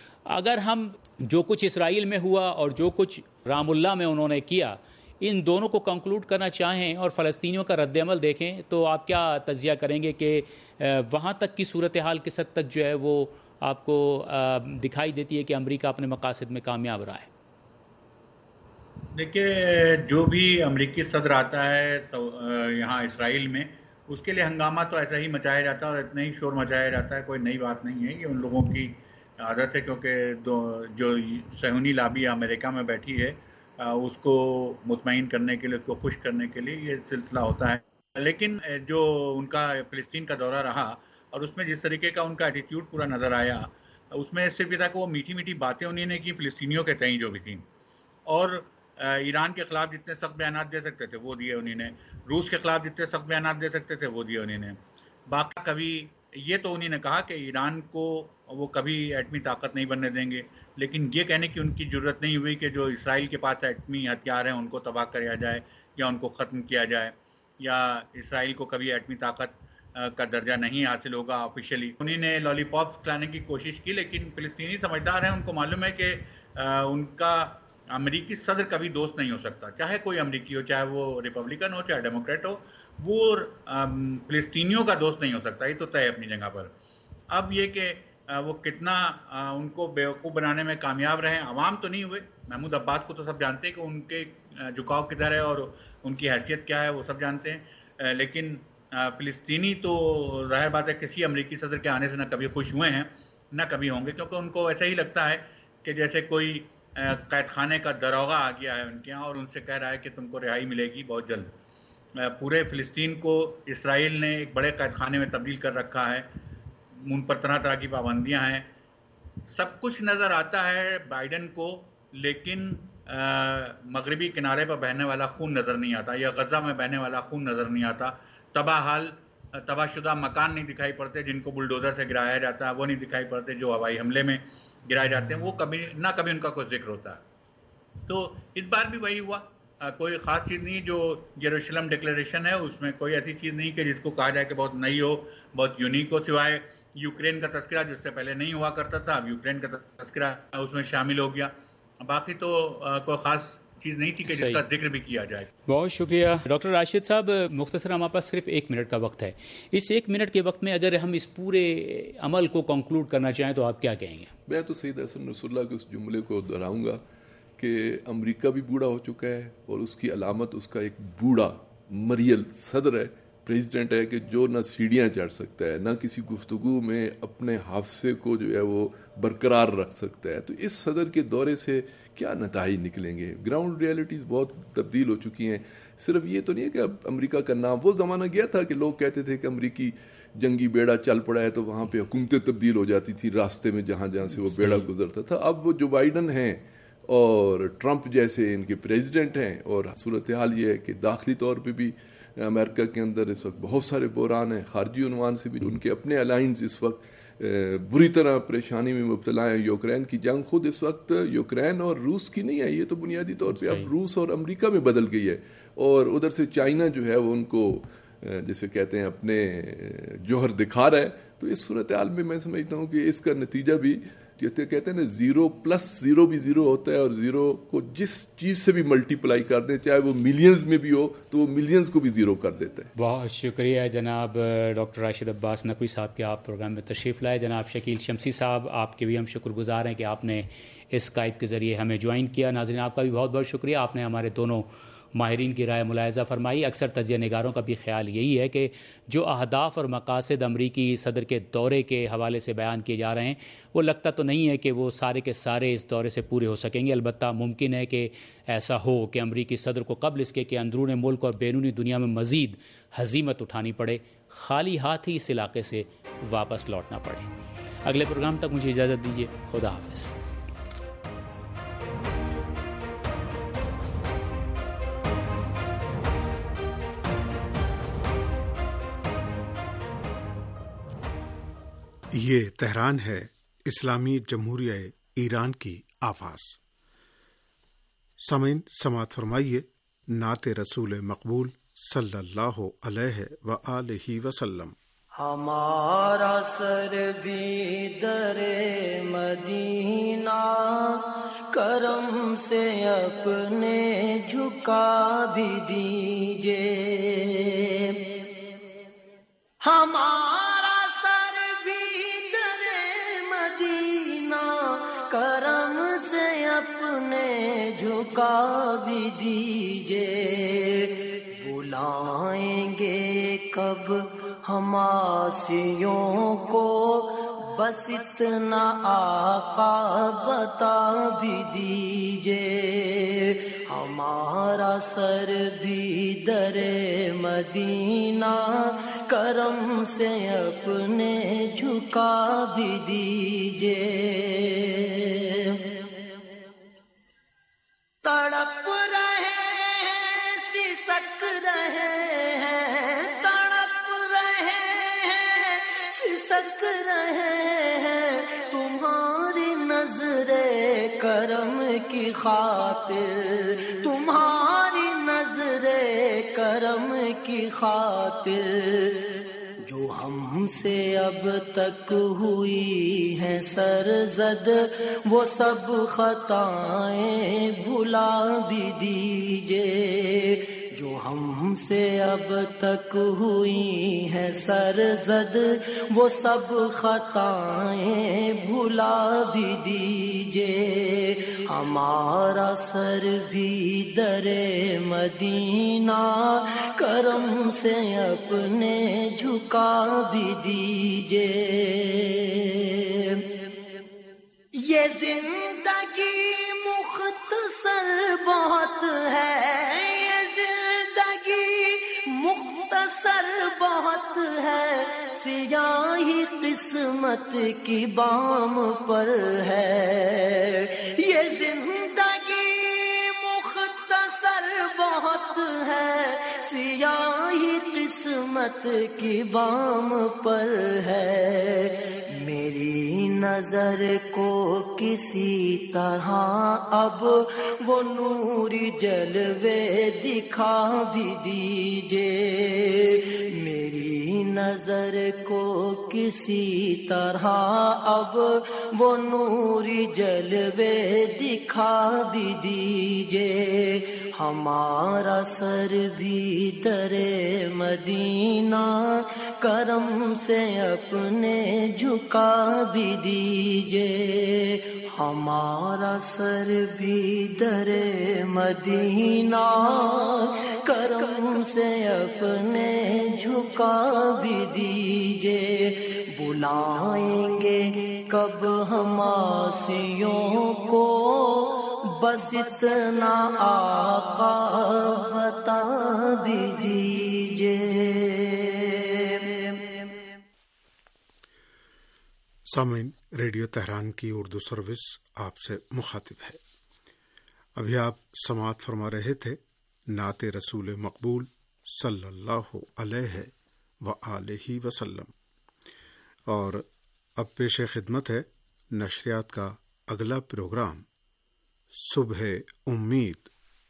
اگر ہم جو کچھ اسرائیل میں ہوا اور جو کچھ رام اللہ میں انہوں نے کیا، ان دونوں کو کنکلوڈ کرنا چاہیں اور فلسطینیوں کا رد عمل دیکھیں تو آپ کیا تجزیہ کریں گے کہ وہاں تک کی صورتحال کس حد تک جو ہے وہ آپ کو دکھائی دیتی ہے کہ امریکہ اپنے مقاصد میں کامیاب رہا ہے؟ دیکھیے، جو بھی امریکی صدر آتا ہے یہاں اسرائیل میں، اس کے لیے ہنگامہ تو ایسا ہی مچایا جاتا ہے اور اتنا ہی شور مچایا جاتا ہے. کوئی نئی بات نہیں ہے، یہ ان لوگوں کی عادت ہے، کیونکہ جو صہیونی لابی امریکہ میں بیٹھی ہے اس کو مطمئن کرنے کے لیے، اس کو خوش کرنے کے لیے یہ سلسلہ ہوتا ہے. لیکن جو ان کا فلسطین کا دورہ رہا اور اس میں جس طریقے کا ان کا ایٹیٹیوڈ پورا نظر آیا، اس میں صرف یہ تھا کہ وہ میٹھی میٹھی باتیں انہوں نے کی فلسطینیوں کے تئیں جو بھی تھیں، اور ایران کے خلاف جتنے سخت بیانات دے سکتے تھے وہ دیے انہوں نے، روس کے خلاف جتنے سخت بیانات دے سکتے تھے وہ دیے انہوں نے. باقی کبھی یہ تو انہوں نے کہا کہ ایران کو وہ کبھی ایٹمی طاقت نہیں بننے دیں گے، لیکن یہ کہنے کی ان کی ضرورت نہیں ہوئی کہ جو اسرائیل کے پاس ایٹمی ہتھیار ہیں ان کو تباہ کیا جائے یا ان کو ختم کیا جائے. یا اسرائیل کو کبھی ایٹمی طاقت کا درجہ نہیں حاصل ہوگا آفیشیلی. انہی نے لالی پاپس کھلانے کی کوشش کی، لیکن فلسطینی سمجھدار ہیں، ان کو معلوم ہے کہ ان کا امریکی صدر کبھی دوست نہیں ہو سکتا، چاہے کوئی امریکی ہو، چاہے وہ ریپبلکن ہو، چاہے ڈیموکریٹ ہو، وہ فلسطینیوں کا دوست نہیں ہو سکتا. یہ تو طے اپنی جگہ پر. اب یہ کہ وہ کتنا ان کو بیوقوف بنانے میں کامیاب رہے. عوام تو نہیں ہوئے. محمود عباس کو تو سب جانتے ہیں کہ ان کے جھکاؤ کدھر ہے اور ان کی حیثیت کیا ہے، وہ سب جانتے ہیں. لیکن فلسطینی تو ظاہر بات ہے کسی امریکی صدر کے آنے سے نہ کبھی خوش ہوئے ہیں نہ کبھی ہوں گے، کیونکہ ان کو ایسا ہی لگتا ہے کہ جیسے کوئی قید خانے کا داروغہ آ گیا ہے ان کے یہاں اور ان سے کہہ رہا ہے کہ تم کو رہائی ملے گی بہت جلد. پورے فلسطین کو اسرائیل نے ایک بڑے قید خانے میں تبدیل کر رکھا ہے. ان پر طرح طرح کی پابندیاں ہیں. سب کچھ نظر آتا ہے بائیڈن کو، لیکن مغربی کنارے پر بہنے والا خون نظر نہیں آتا، یا غزہ میں بہنے والا خون نظر نہیں آتا. تباہ شدہ مکان نہیں دکھائی پڑتے جن کو بلڈوزر سے گرایا جاتا ہے، وہ نہیں دکھائی پڑتے جو ہوائی حملے میں گرائے جاتے ہیں، وہ کبھی نہ کبھی ان کا کوئی ذکر ہوتا ہے. تو اس بار بھی وہی ہوا. کوئی خاص چیز نہیں. جو یروشلم ڈکلیریشن ہے اس میں کوئی ایسی چیز نہیں کہ جس کو کہا جائے کہ بہت نئی ہو، بہت یونیک ہو، سوائے یوکرین کا تذکرہ جس سے پہلے نہیں ہوا کرتا تھا. اب یوکرین کا تذکرہ اس میں شامل ہو گیا. باقی تو کوئی خاص چیز نہیں تھی کہ جس کا ذکر بھی کیا جائے. بہت شکریہ ڈاکٹر راشد صاحب. مختصر ہمارے پاس صرف 1 منٹ کا وقت ہے. اس 1 منٹ کے وقت میں اگر ہم اس پورے عمل کو کنکلوڈ کرنا چاہیں تو آپ کیا کہیں گے؟ میں تو سید حسن نصر اللہ کے اس جملے کو دہراؤں گا کہ امریکہ بھی بوڑھا ہو چکا ہے اور اس کی علامت اس کا ایک بوڑھا مریل صدر ہے، پریزیڈنٹ ہے، کہ جو نہ سیڑھیاں چڑھ سکتا ہے، نہ کسی گفتگو میں اپنے حافظے کو جو ہے وہ برقرار رکھ سکتا ہے. تو اس صدر کے دورے سے کیا نتائج نکلیں گے؟ گراؤنڈ ریالٹیز بہت تبدیل ہو چکی ہیں. صرف یہ تو نہیں ہے کہ اب امریکہ کا نام، وہ زمانہ گیا تھا کہ لوگ کہتے تھے کہ امریکی جنگی بیڑا چل پڑا ہے تو وہاں پہ حکومتیں تبدیل ہو جاتی تھی راستے میں جہاں جہاں سے وہ بیڑا گزرتا تھا. اب وہ جو بائیڈن ہیں اور ٹرمپ جیسے ان کے پریزیڈنٹ ہیں، اور صورتحال یہ ہے کہ داخلی طور پہ بھی امریکہ کے اندر اس وقت بہت سارے بحران ہیں، خارجی عنوان سے بھی ان کے اپنے الائنس اس وقت بری طرح پریشانی میں مبتلا ہیں. یوکرین کی جنگ خود اس وقت یوکرین اور روس کی نہیں ہے، یہ تو بنیادی طور پہ اب روس اور امریکہ میں بدل گئی ہے. اور ادھر سے چائنا جو ہے وہ ان کو جیسے کہتے ہیں اپنے جوہر دکھا رہا ہے. تو اس صورتحال میں میں سمجھتا ہوں کہ اس کا نتیجہ بھی جیسے کہتے ہیں نا 0+0 بھی 0 ہوتا ہے، اور 0 کو جس چیز سے بھی ملٹی پلائی کر دیں، چاہے وہ ملینز میں بھی ہو تو وہ ملینز کو بھی 0 کر دیتا ہے. بہت شکریہ جناب ڈاکٹر راشد عباس نقوی صاحب کہ آپ پروگرام میں تشریف لائے. جناب شکیل شمسی صاحب، آپ کے بھی ہم شکر گزار ہیں کہ آپ نے اسکائپ کے ذریعے ہمیں جوائن کیا. ناظرین آپ کا بھی بہت بہت شکریہ، آپ نے ہمارے دونوں ماہرین کی رائے ملاحظہ فرمائی. اکثر تجزیہ نگاروں کا بھی خیال یہی ہے کہ جو اہداف اور مقاصد امریکی صدر کے دورے کے حوالے سے بیان کیے جا رہے ہیں وہ لگتا تو نہیں ہے کہ وہ سارے کے سارے اس دورے سے پورے ہو سکیں گے. البتہ ممکن ہے کہ ایسا ہو کہ امریکی صدر کو قبل اس کے کہ اندرون ملک اور بیرونی دنیا میں مزید ہزیمت اٹھانی پڑے، خالی ہاتھ ہی اس علاقے سے واپس لوٹنا پڑے. اگلے پروگرام تک مجھے اجازت دیجیے. خدا حافظ. یہ تہران ہے، اسلامی جمہوریہ ایران کی آواز. سامعین سماعت فرمائیے نعت رسول مقبول صلی اللہ علیہ وآلہ وسلم. ہمارا سر بھی در مدینہ کرم سے اپنے جھکا بھی دیجئے. ہمارا سر بھی در مدینہ کرم سے اپنے جھکا بھی دیجئے. بلائیں گے کب ہم آسیوں کو بس اتنا آقا بتا بھی دیجئے. ہمارا سر بھی در مدینہ کرم سے اپنے جھکا بھی دیجئے. تڑپ رہے ہیں سسک رہے ہیں، تڑپ رہے ہیں سسک رہے ہیں، تمہاری نظریں کرم کی خاطر، تمہاری نظر کرم کی خاطر، جو ہم سے اب تک ہوئی ہیں سرزد، وہ سب خطائیں بھلا بھی دیجئے، جو ہم سے اب تک ہوئی ہیں سرزد، وہ سب خطائیں بھلا بھی دیجئے، ہمارا سر بھی در مدینہ کرم سے اپنے جھکا بھی دیجئے۔ یہ زندگی مختصر بہت ہے، مختصر بہت ہے، سیاہی قسمت کی بام پر ہے، یہ زندگی مختصر بہت ہے، سیاہی قسمت کی بام پر ہے، میری نظر کو کسی طرح اب وہ نوری جلوے دکھا بھی دیجئے، میری نظر کو کسی طرح اب وہ نوری جلوے دکھا بھی دیجئے، ہمارا سر بھی در مدینہ کرم سے اپنے جھکا بھی دیجئے، ہمارا سر بھی در مدینہ کرم سے اپنے جھکا بھی دیجئے، بلائیں گے کب ہم عاصیوں کو، بس اتنا آقا بتا بھی دیجئے۔ سامعین، ریڈیو تہران کی اردو سروس آپ سے مخاطب ہے۔ ابھی آپ سماعت فرما رہے تھے نعت رسول مقبول صلی اللہ علیہ وآلہ وسلم، اور اب پیش خدمت ہے نشریات کا اگلا پروگرام صبح امید۔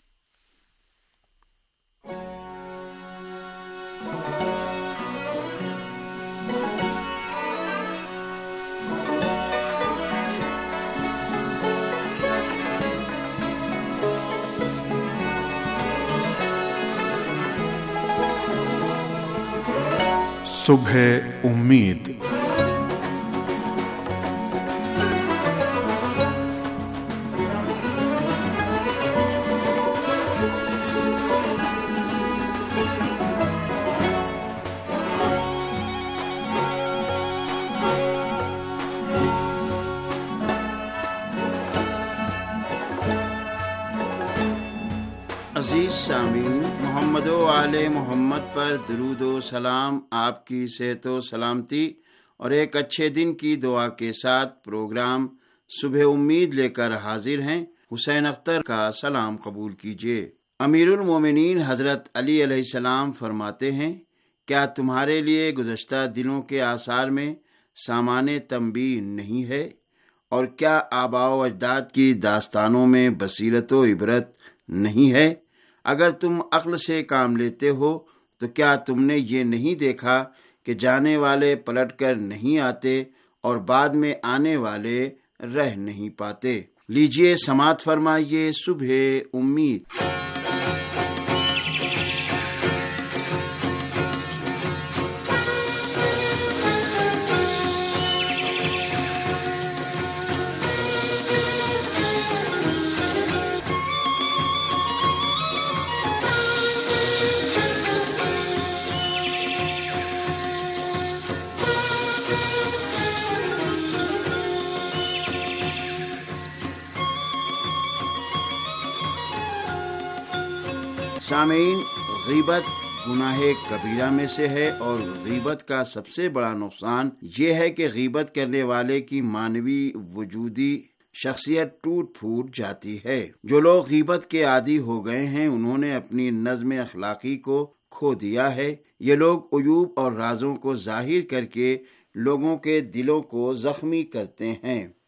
صبح امید۔ عزیز سامعین، محمد و آل محمد پر درود و سلام، آپ کی صحت و سلامتی اور ایک اچھے دن کی دعا کے ساتھ پروگرام صبح امید لے کر حاضر ہیں۔ حسین اختر کا سلام قبول کیجیے۔ امیر المومنین حضرت علی علیہ السلام فرماتے ہیں، کیا تمہارے لیے گزشتہ دنوں کے آثار میں سامان تنبیہ نہیں ہے، اور کیا آباء و اجداد کی داستانوں میں بصیرت و عبرت نہیں ہے؟ اگر تم عقل سے کام لیتے ہو تو کیا تم نے یہ نہیں دیکھا کہ جانے والے پلٹ کر نہیں آتے اور بعد میں آنے والے رہ نہیں پاتے؟ لیجئے سماعت فرمائیے صبح امید۔ سامعین، غیبت گناہ کبیرہ میں سے ہے، اور غیبت کا سب سے بڑا نقصان یہ ہے کہ غیبت کرنے والے کی معنوی وجودی شخصیت ٹوٹ پھوٹ جاتی ہے۔ جو لوگ غیبت کے عادی ہو گئے ہیں انہوں نے اپنی نظم اخلاقی کو کھو دیا ہے۔ یہ لوگ عیوب اور رازوں کو ظاہر کر کے لوگوں کے دلوں کو زخمی کرتے ہیں۔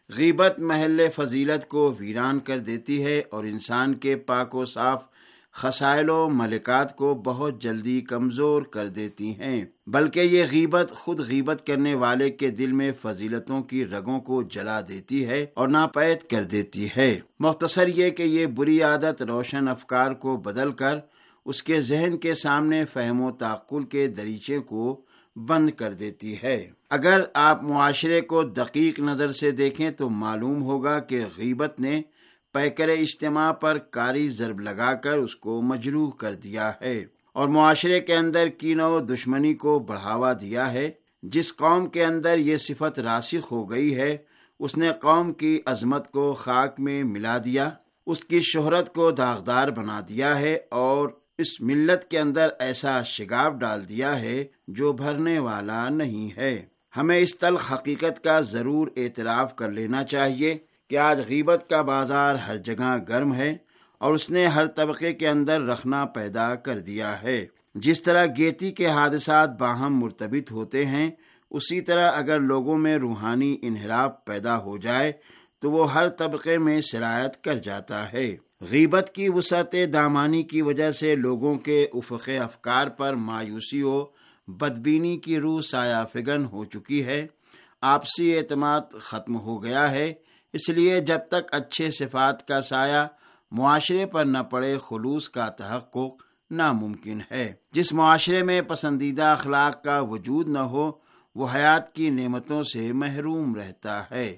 غیبت محل فضیلت کو ویران کر دیتی ہے اور انسان کے پاک و صاف خصائل و ملکات کو بہت جلدی کمزور کر دیتی ہیں، بلکہ یہ غیبت خود غیبت کرنے والے کے دل میں فضیلتوں کی رگوں کو جلا دیتی ہے اور ناپید کر دیتی ہے۔ مختصر یہ کہ یہ بری عادت روشن افکار کو بدل کر اس کے ذہن کے سامنے فہم و تعقل کے دریچے کو بند کر دیتی ہے۔ اگر آپ معاشرے کو دقیق نظر سے دیکھیں تو معلوم ہوگا کہ غیبت نے پیکر اجتماع پر کاری ضرب لگا کر اس کو مجروح کر دیا ہے اور معاشرے کے اندر کینہ و دشمنی کو بڑھاوا دیا ہے۔ جس قوم کے اندر یہ صفت راسخ ہو گئی ہے اس نے قوم کی عظمت کو خاک میں ملا دیا، اس کی شہرت کو داغدار بنا دیا ہے اور اس ملت کے اندر ایسا شگاف ڈال دیا ہے جو بھرنے والا نہیں ہے۔ ہمیں اس تلخ حقیقت کا ضرور اعتراف کر لینا چاہیے کہ آج غیبت کا بازار ہر جگہ گرم ہے اور اس نے ہر طبقے کے اندر رخنا پیدا کر دیا ہے۔ جس طرح گیتی کے حادثات باہم مرتبط ہوتے ہیں، اسی طرح اگر لوگوں میں روحانی انحراف پیدا ہو جائے تو وہ ہر طبقے میں سرایت کر جاتا ہے۔ غیبت کی وسعت دامانی کی وجہ سے لوگوں کے افق افکار پر مایوسی و بدبینی کی روح سایہ فگن ہو چکی ہے، آپسی اعتماد ختم ہو گیا ہے۔ اس لیے جب تک اچھے صفات کا سایہ معاشرے پر نہ پڑے خلوص کا تحقق ناممکن ہے۔ جس معاشرے میں پسندیدہ اخلاق کا وجود نہ ہو وہ حیات کی نعمتوں سے محروم رہتا ہے۔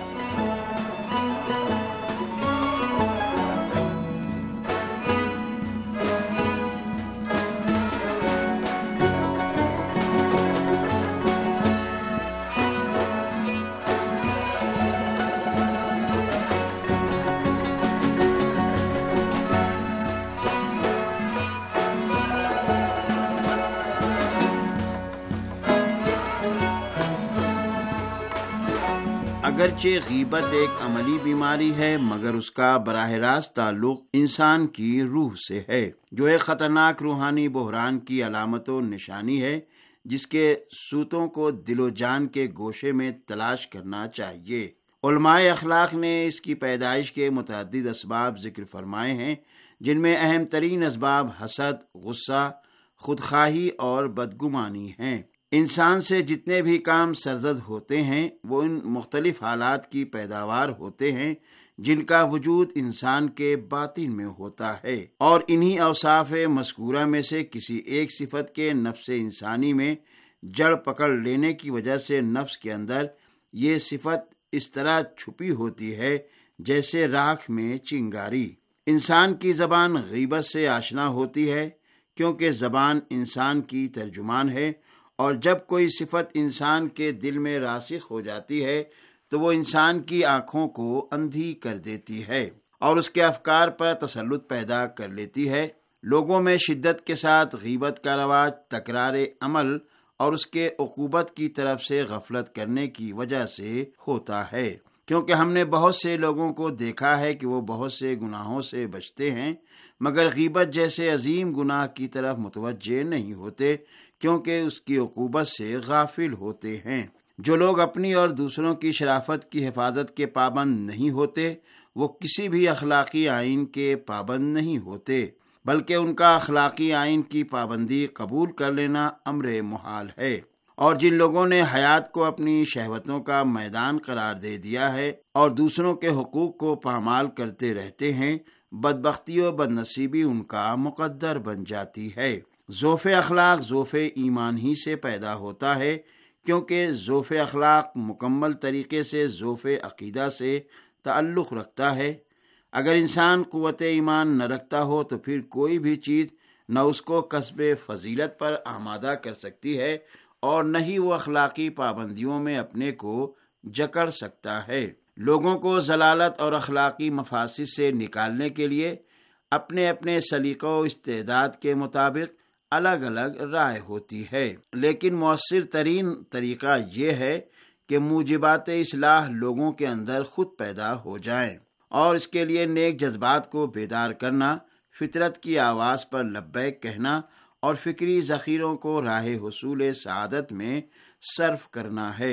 اگرچہ غیبت ایک عملی بیماری ہے مگر اس کا براہ راست تعلق انسان کی روح سے ہے، جو ایک خطرناک روحانی بحران کی علامت و نشانی ہے جس کے سوتوں کو دل و جان کے گوشے میں تلاش کرنا چاہیے۔ علماء اخلاق نے اس کی پیدائش کے متعدد اسباب ذکر فرمائے ہیں، جن میں اہم ترین اسباب حسد، غصہ، خودخواہی اور بدگمانی ہیں۔ انسان سے جتنے بھی کام سرزد ہوتے ہیں وہ ان مختلف حالات کی پیداوار ہوتے ہیں جن کا وجود انسان کے باطن میں ہوتا ہے، اور انہی اوصاف مذکورہ میں سے کسی ایک صفت کے نفس انسانی میں جڑ پکڑ لینے کی وجہ سے نفس کے اندر یہ صفت اس طرح چھپی ہوتی ہے جیسے راکھ میں چنگاری۔ انسان کی زبان غیبت سے آشنا ہوتی ہے کیونکہ زبان انسان کی ترجمان ہے، اور جب کوئی صفت انسان کے دل میں راسخ ہو جاتی ہے تو وہ انسان کی آنکھوں کو اندھی کر دیتی ہے اور اس کے افکار پر تسلط پیدا کر لیتی ہے۔ لوگوں میں شدت کے ساتھ غیبت کا رواج تکرار عمل اور اس کے عقوبت کی طرف سے غفلت کرنے کی وجہ سے ہوتا ہے، کیونکہ ہم نے بہت سے لوگوں کو دیکھا ہے کہ وہ بہت سے گناہوں سے بچتے ہیں مگر غیبت جیسے عظیم گناہ کی طرف متوجہ نہیں ہوتے کیونکہ اس کی عقوبت سے غافل ہوتے ہیں۔ جو لوگ اپنی اور دوسروں کی شرافت کی حفاظت کے پابند نہیں ہوتے وہ کسی بھی اخلاقی آئین کے پابند نہیں ہوتے، بلکہ ان کا اخلاقی آئین کی پابندی قبول کر لینا امر محال ہے۔ اور جن لوگوں نے حیات کو اپنی شہوتوں کا میدان قرار دے دیا ہے اور دوسروں کے حقوق کو پامال کرتے رہتے ہیں، بدبختی و بدنصیبی ان کا مقدر بن جاتی ہے۔ ضعف اخلاق ضعف ایمان ہی سے پیدا ہوتا ہے، کیونکہ ضعف اخلاق مکمل طریقے سے ضعف عقیدہ سے تعلق رکھتا ہے۔ اگر انسان قوت ایمان نہ رکھتا ہو تو پھر کوئی بھی چیز نہ اس کو کسب فضیلت پر آمادہ کر سکتی ہے اور نہ ہی وہ اخلاقی پابندیوں میں اپنے کو جکڑ سکتا ہے۔ لوگوں کو ضلالت اور اخلاقی مفاسد سے نکالنے کے لیے اپنے اپنے سلیقہ و استعداد کے مطابق الگ الگ رائے ہوتی ہے، لیکن مؤثر ترین طریقہ یہ ہے کہ موجبات اصلاح لوگوں کے اندر خود پیدا ہو جائیں، اور اس کے لیے نیک جذبات کو بیدار کرنا، فطرت کی آواز پر لبیک کہنا اور فکری ذخیروں کو راہ حصول سعادت میں صرف کرنا ہے۔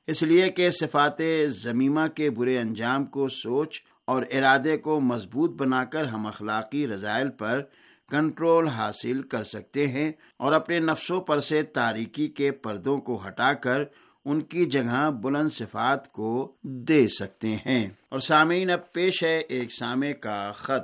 اس لیے کہ صفات ذمیمہ کے برے انجام کو سوچ اور ارادے کو مضبوط بنا کر ہم اخلاقی رذائل پر کنٹرول حاصل کر سکتے ہیں اور اپنے نفسوں پر سے تاریکی کے پردوں کو ہٹا کر ان کی جگہ بلند صفات کو دے سکتے ہیں۔ اور سامعین، اب پیش ہے ایک سامع کا خط۔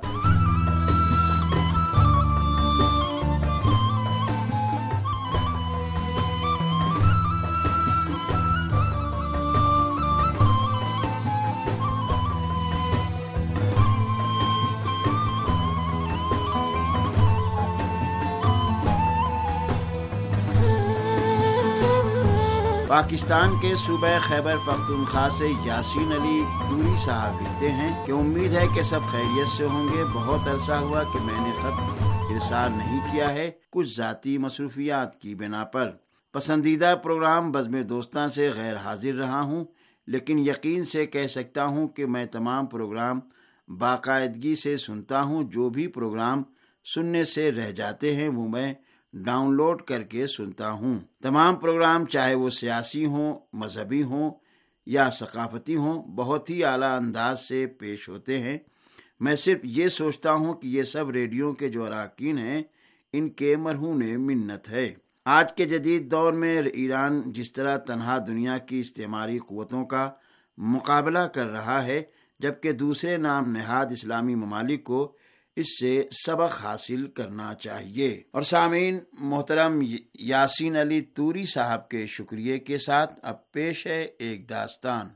پاکستان کے صوبہ خیبر پختونخوا سے یاسین علی توری صاحب لکھتے ہیں کہ امید ہے کہ سب خیریت سے ہوں گے۔ بہت عرصہ ہوا کہ میں نے خط ارسال نہیں کیا ہے، کچھ ذاتی مصروفیات کی بنا پر۔ پسندیدہ پروگرام بزم دوستاں سے غیر حاضر رہا ہوں، لیکن یقین سے کہہ سکتا ہوں کہ میں تمام پروگرام باقاعدگی سے سنتا ہوں۔ جو بھی پروگرام سننے سے رہ جاتے ہیں وہ میں ڈاؤن لوڈ کر کے سنتا ہوں۔ تمام پروگرام چاہے وہ سیاسی ہوں، مذہبی ہوں یا ثقافتی ہوں، بہت ہی اعلیٰ انداز سے پیش ہوتے ہیں۔ میں صرف یہ سوچتا ہوں کہ یہ سب ریڈیو کے جو اراکین ہیں ان کے مرہون منت ہے۔ آج کے جدید دور میں ایران جس طرح تنہا دنیا کی استعماری قوتوں کا مقابلہ کر رہا ہے، جبکہ دوسرے نام نہاد اسلامی ممالک کو اس سے سبق حاصل کرنا چاہیے۔ اور سامعین، محترم یاسین علی توری صاحب کے شکریہ کے ساتھ اب پیش ہے ایک داستان۔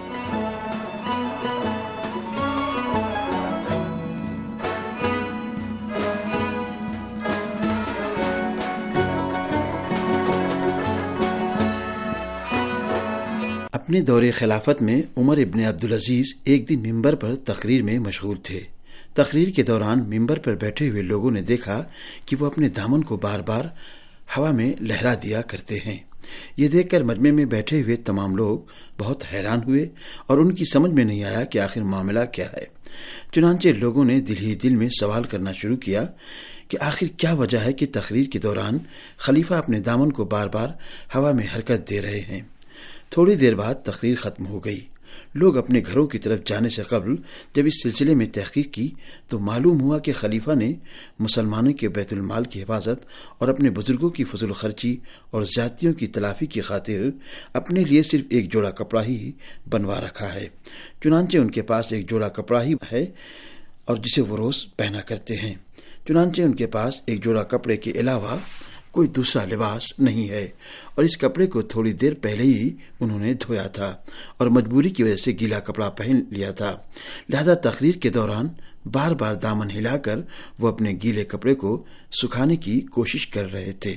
اپنے دور خلافت میں عمر ابن عبدالعزیز ایک دن ممبر پر تقریر میں مشغول تھے۔ تقریر کے دوران ممبر پر بیٹھے ہوئے لوگوں نے دیکھا کہ وہ اپنے دامن کو بار بار ہوا میں لہرا دیا کرتے ہیں۔ یہ دیکھ کر مجمع میں بیٹھے ہوئے تمام لوگ بہت حیران ہوئے اور ان کی سمجھ میں نہیں آیا کہ آخر معاملہ کیا ہے۔ چنانچہ لوگوں نے دل ہی دل میں سوال کرنا شروع کیا کہ آخر کیا وجہ ہے کہ تقریر کے دوران خلیفہ اپنے دامن کو بار بار ہوا میں حرکت دے رہے ہیں۔ تھوڑی دیر بعد تقریر ختم ہو گئی۔ لوگ اپنے گھروں کی طرف جانے سے قبل جب اس سلسلے میں تحقیق کی تو معلوم ہوا کہ خلیفہ نے مسلمانوں کے بیت المال کی حفاظت اور اپنے بزرگوں کی فضول خرچی اور زیادتیوں کی تلافی کی خاطر اپنے لیے صرف ایک جوڑا کپڑا ہی بنوا رکھا ہے۔ چنانچہ ان کے پاس ایک جوڑا کپڑا ہی ہے اور جسے وہ روز پہنا کرتے ہیں۔ چنانچہ ان کے پاس ایک جوڑا کپڑے کے علاوہ کوئی دوسرا لباس نہیں ہے، اور اس کپڑے کو تھوڑی دیر پہلے ہی انہوں نے دھویا تھا اور مجبوری کی وجہ سے گیلا کپڑا پہن لیا تھا۔ لہذا تقریر کے دوران بار بار دامن ہلا کر وہ اپنے گیلے کپڑے کو سکھانے کی کوشش کر رہے تھے۔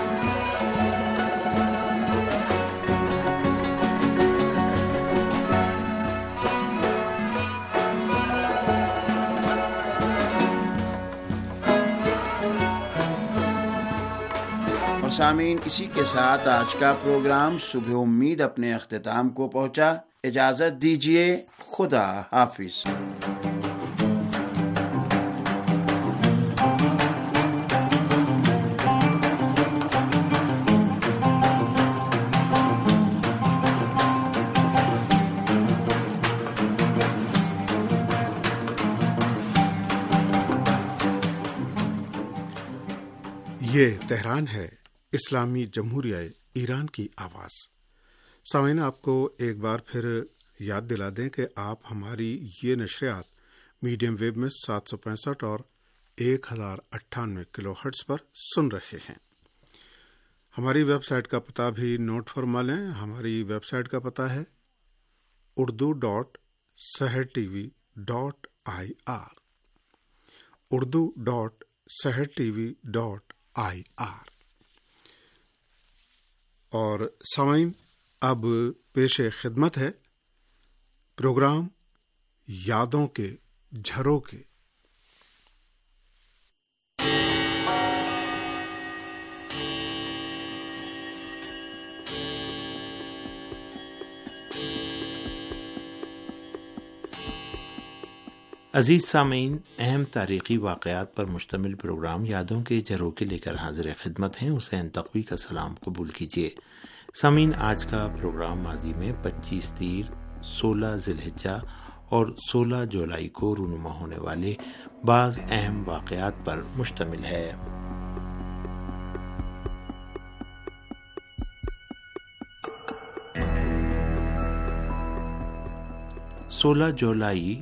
سامعین، اسی کے ساتھ آج کا پروگرام صبح امید اپنے اختتام کو پہنچا۔ اجازت دیجیے، خدا حافظ۔ یہ تہران ہے، اسلامی جمہوریہ ایران کی آواز۔ سامعین، آپ کو ایک بار پھر یاد دلا دیں کہ آپ ہماری یہ نشریات میڈیم ویو میں 765 اور 1098 کلو ہرٹز پر سن رہے ہیں۔ ہماری ویب سائٹ کا پتہ بھی نوٹ فرما لیں۔ ہماری ویب سائٹ کا پتہ ہے urdu.sehertv.ir urdu.sehertv.ir۔ اور سامعین، اب پیش خدمت ہے پروگرام یادوں کے جھروکے۔ عزیز سامعین، اہم تاریخی واقعات پر مشتمل پروگرام یادوں کے جھروکے لے کر حاضر خدمت ہیں۔ حسین تقوی کا سلام قبول کیجیے۔ سامعین، آج کا پروگرام ماضی میں 25 تیر، 16 ذی الحجہ اور 16 جولائی کو رونما ہونے والے بعض اہم واقعات پر مشتمل ہے۔ 16 جولائی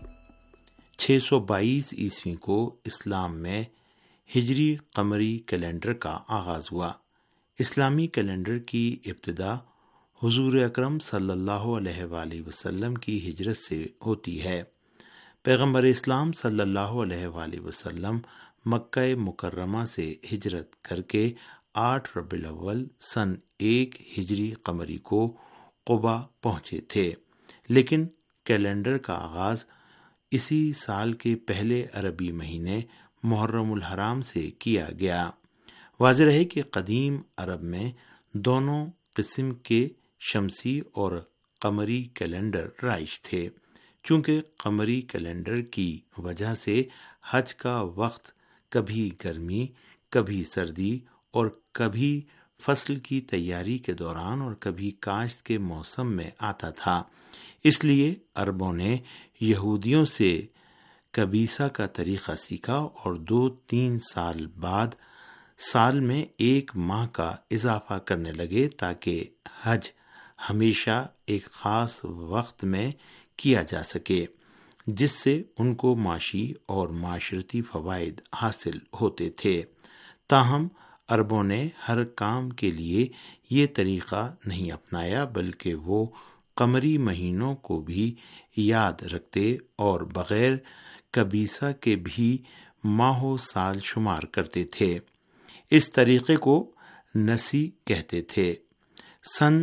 622 عیسوی کو اسلام میں ہجری قمری کیلنڈر کا آغاز ہوا۔ اسلامی کیلنڈر کی ابتدا حضور اکرم صلی اللہ علیہ وآلہ وسلم کی ہجرت سے ہوتی ہے۔ پیغمبر اسلام صلی اللہ علیہ وآلہ وسلم مکہ مکرمہ سے ہجرت کر کے 8 ربیع الاول سن 1 ہجری قمری کو قباء پہنچے تھے، لیکن کیلنڈر کا آغاز اسی سال کے پہلے عربی مہینے محرم الحرام سے کیا گیا۔ واضح ہے کہ قدیم عرب میں دونوں قسم کے شمسی اور قمری کیلنڈر رائج تھے۔ چونکہ قمری کیلنڈر کی وجہ سے حج کا وقت کبھی گرمی، کبھی سردی اور کبھی فصل کی تیاری کے دوران اور کبھی کاشت کے موسم میں آتا تھا، اس لیے عربوں نے یہودیوں سے کبیسہ کا طریقہ سیکھا اور 2-3 سال بعد سال میں 1 ماہ کا اضافہ کرنے لگے تاکہ حج ہمیشہ ایک خاص وقت میں کیا جا سکے، جس سے ان کو معاشی اور معاشرتی فوائد حاصل ہوتے تھے۔ تاہم عربوں نے ہر کام کے لیے یہ طریقہ نہیں اپنایا، بلکہ وہ قمری مہینوں کو بھی یاد رکھتے اور بغیر کبیسہ کے بھی ماہ و سال شمار کرتے تھے۔ اس طریقے کو نسی کہتے تھے۔ سن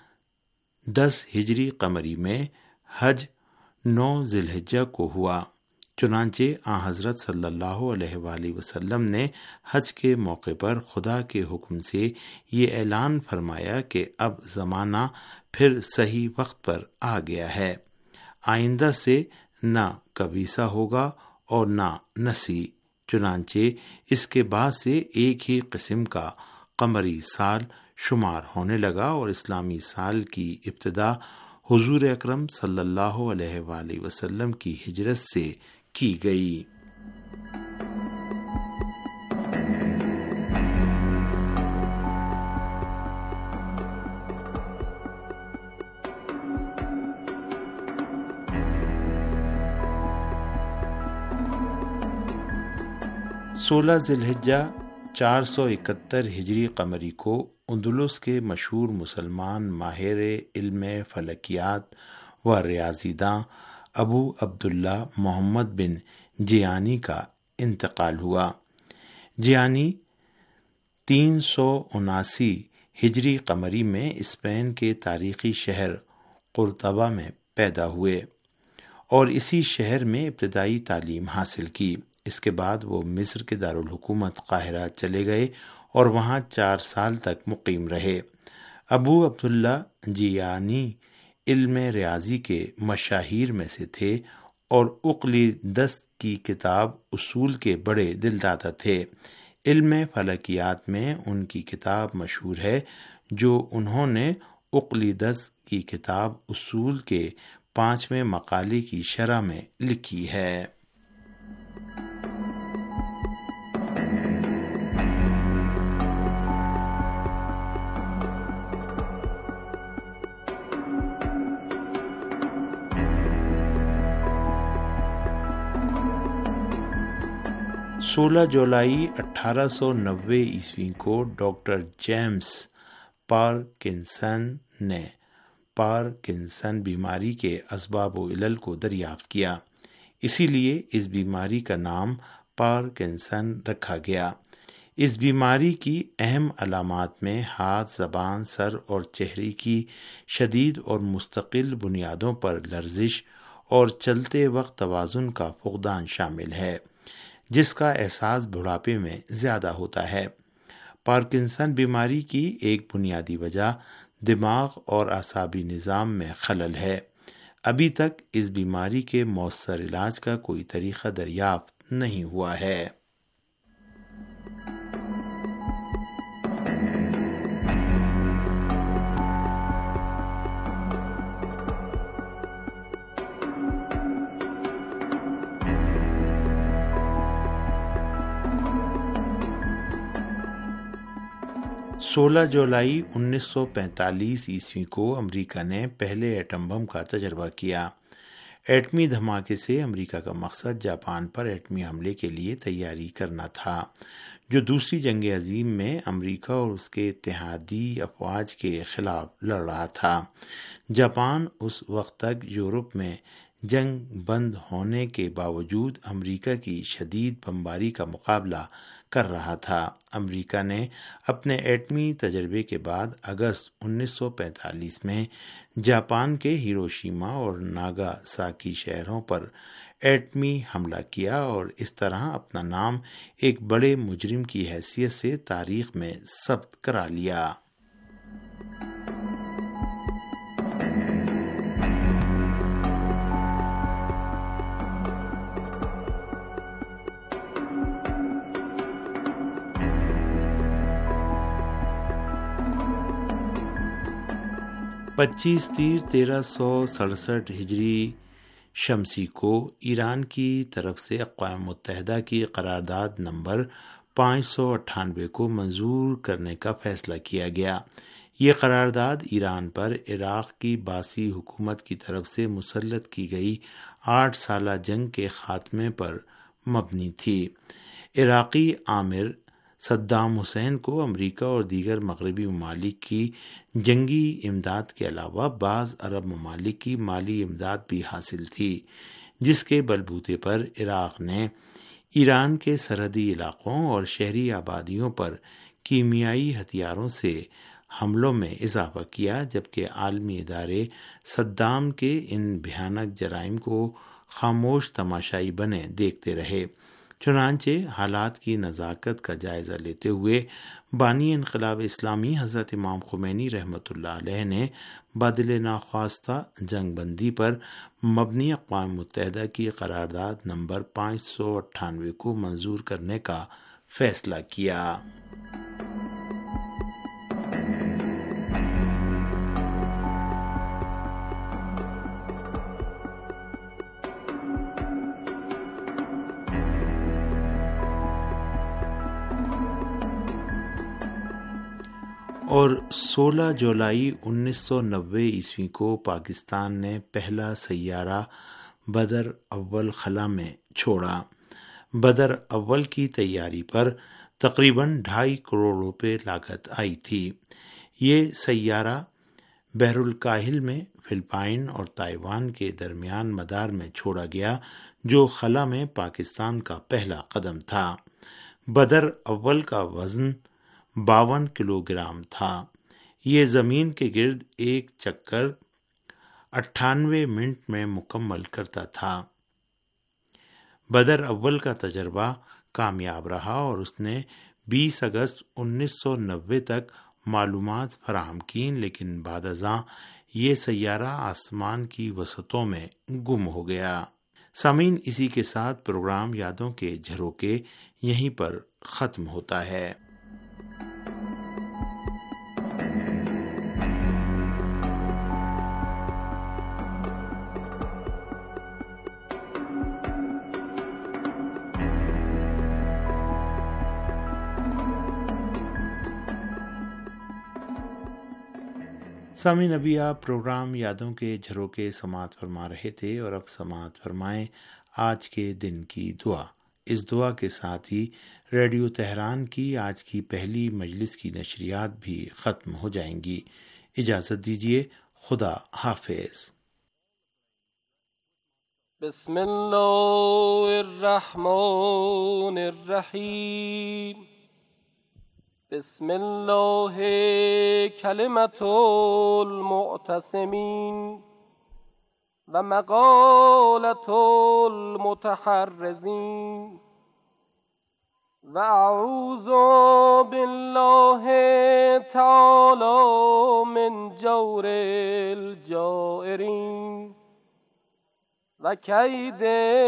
10 ہجری قمری میں حج 9 ذی الحجہ کو ہوا، چنانچہ آن حضرت صلی اللہ علیہ وآلہ وسلم نے حج کے موقع پر خدا کے حکم سے یہ اعلان فرمایا کہ اب زمانہ پھر صحیح وقت پر آ گیا ہے، آئندہ سے نہ کبیسہ ہوگا اور نہ نسی۔ چنانچہ اس کے بعد سے ایک ہی قسم کا قمری سال شمار ہونے لگا اور اسلامی سال کی ابتدا حضور اکرم صلی اللہ علیہ وآلہ وسلم کی ہجرت سے کی گئی۔ سولہ ذی الحجہ 471 ہجری قمری کو اندلس کے مشہور مسلمان ماہر علم فلکیات و ریاضی داں ابو عبداللہ محمد بن جیانی کا انتقال ہوا۔ جیانی 379 ہجری قمری میں اسپین کے تاریخی شہر قرطبہ میں پیدا ہوئے اور اسی شہر میں ابتدائی تعلیم حاصل کی۔ اس کے بعد وہ مصر کے دارالحکومت قاہرہ چلے گئے اور وہاں 4 سال تک مقیم رہے۔ ابو عبداللہ جیانی علم ریاضی کے مشاہیر میں سے تھے اور اقلیدس کی کتاب اصول کے بڑے دلدادہ تھے۔ علم فلکیات میں ان کی کتاب مشہور ہے جو انہوں نے اقلیدس کی کتاب اصول کے 5ویں مقالے کی شرح میں لکھی ہے۔ سولہ جولائی 1890 عیسوی کو ڈاکٹر جیمز پارکنسن نے پارکنسن بیماری کے اسباب و علل کو دریافت کیا، اسی لیے اس بیماری کا نام پارکنسن رکھا گیا۔ اس بیماری کی اہم علامات میں ہاتھ، زبان، سر اور چہرے کی شدید اور مستقل بنیادوں پر لرزش اور چلتے وقت توازن کا فقدان شامل ہے، جس کا احساس بڑھاپے میں زیادہ ہوتا ہے۔ پارکنسن بیماری کی ایک بنیادی وجہ دماغ اور اعصابی نظام میں خلل ہے۔ ابھی تک اس بیماری کے مؤثر علاج کا کوئی طریقہ دریافت نہیں ہوا ہے۔ 16 جولائی 1945 عیسوی کو امریکہ نے پہلے ایٹم بم کا تجربہ کیا۔ ایٹمی دھماکے سے امریکہ کا مقصد جاپان پر ایٹمی حملے کے لیے تیاری کرنا تھا، جو دوسری جنگ عظیم میں امریکہ اور اس کے اتحادی افواج کے خلاف لڑ رہا تھا۔ جاپان اس وقت تک یورپ میں جنگ بند ہونے کے باوجود امریکہ کی شدید بمباری کا مقابلہ کر رہا تھا۔ امریکہ نے اپنے ایٹمی تجربے کے بعد اگست 1945 میں جاپان کے ہیروشیما اور ناگاساکی شہروں پر ایٹمی حملہ کیا اور اس طرح اپنا نام ایک بڑے مجرم کی حیثیت سے تاریخ میں ثبت کرا لیا۔ پچیس تیر 1367 ہجری شمسی کو ایران کی طرف سے اقوام متحدہ کی قرارداد نمبر 598 کو منظور کرنے کا فیصلہ کیا گیا۔ یہ قرارداد ایران پر عراق کی باسی حکومت کی طرف سے مسلط کی گئی 8 سالہ جنگ کے خاتمے پر مبنی تھی۔ عراقی آمر صدام حسین کو امریکہ اور دیگر مغربی ممالک کی جنگی امداد کے علاوہ بعض عرب ممالک کی مالی امداد بھی حاصل تھی، جس کے بلبوتے پر عراق نے ایران کے سرحدی علاقوں اور شہری آبادیوں پر کیمیائی ہتھیاروں سے حملوں میں اضافہ کیا، جبکہ عالمی ادارے صدام کے ان بھیانک جرائم کو خاموش تماشائی بنے دیکھتے رہے۔ چنانچہ حالات کی نزاکت کا جائزہ لیتے ہوئے بانی انقلاب اسلامی حضرت امام خمینی رحمۃ اللہ علیہ نے بدل ناخواستہ جنگ بندی پر مبنی اقوام متحدہ کی قرارداد نمبر 598 کو منظور کرنے کا فیصلہ کیا۔ اور 16 جولائی 1990 عیسوی کو پاکستان نے پہلا سیارہ بدر اول خلا میں چھوڑا۔ بدر اول کی تیاری پر تقریباً 2.5 کروڑ روپے لاگت آئی تھی۔ یہ سیارہ بحر الکاہل میں فلپائن اور تائیوان کے درمیان مدار میں چھوڑا گیا، جو خلا میں پاکستان کا پہلا قدم تھا۔ بدر اول کا وزن 52 کلو گرام تھا۔ یہ زمین کے گرد ایک چکر 98 منٹ میں مکمل کرتا تھا۔ بدر اول کا تجربہ کامیاب رہا اور اس نے 20 اگست 1990 تک معلومات فراہم کیں، لیکن بعد ازاں یہ سیارہ آسمان کی وسطوں میں گم ہو گیا۔ سامعین، اسی کے ساتھ پروگرام یادوں کے جھروکے یہیں پر ختم ہوتا ہے۔ سامعین، ابھی آپ پروگرام یادوں کے جھروکے سماعت فرما رہے تھے اور اب سماعت فرمائیں آج کے دن کی دعا۔ اس دعا کے ساتھ ہی ریڈیو تہران کی آج کی پہلی مجلس کی نشریات بھی ختم ہو جائیں گی۔ اجازت دیجیے، خدا حافظ۔ بسم اللہ الرحمن الرحیم۔ بسم اللہ کلمۃ المعتصمین و مقالۃ المتحرزین و اعوذ باللہ تعالی من جور الجائرین و کید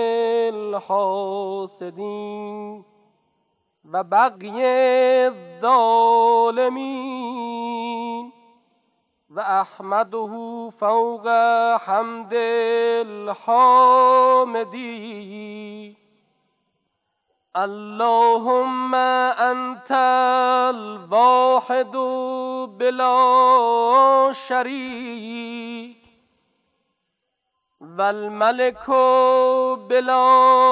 الحاسدین و بغی الظالمین و احمده فوق حمد الحامدین اللهم انت الواحد بلا شریک والملك بلا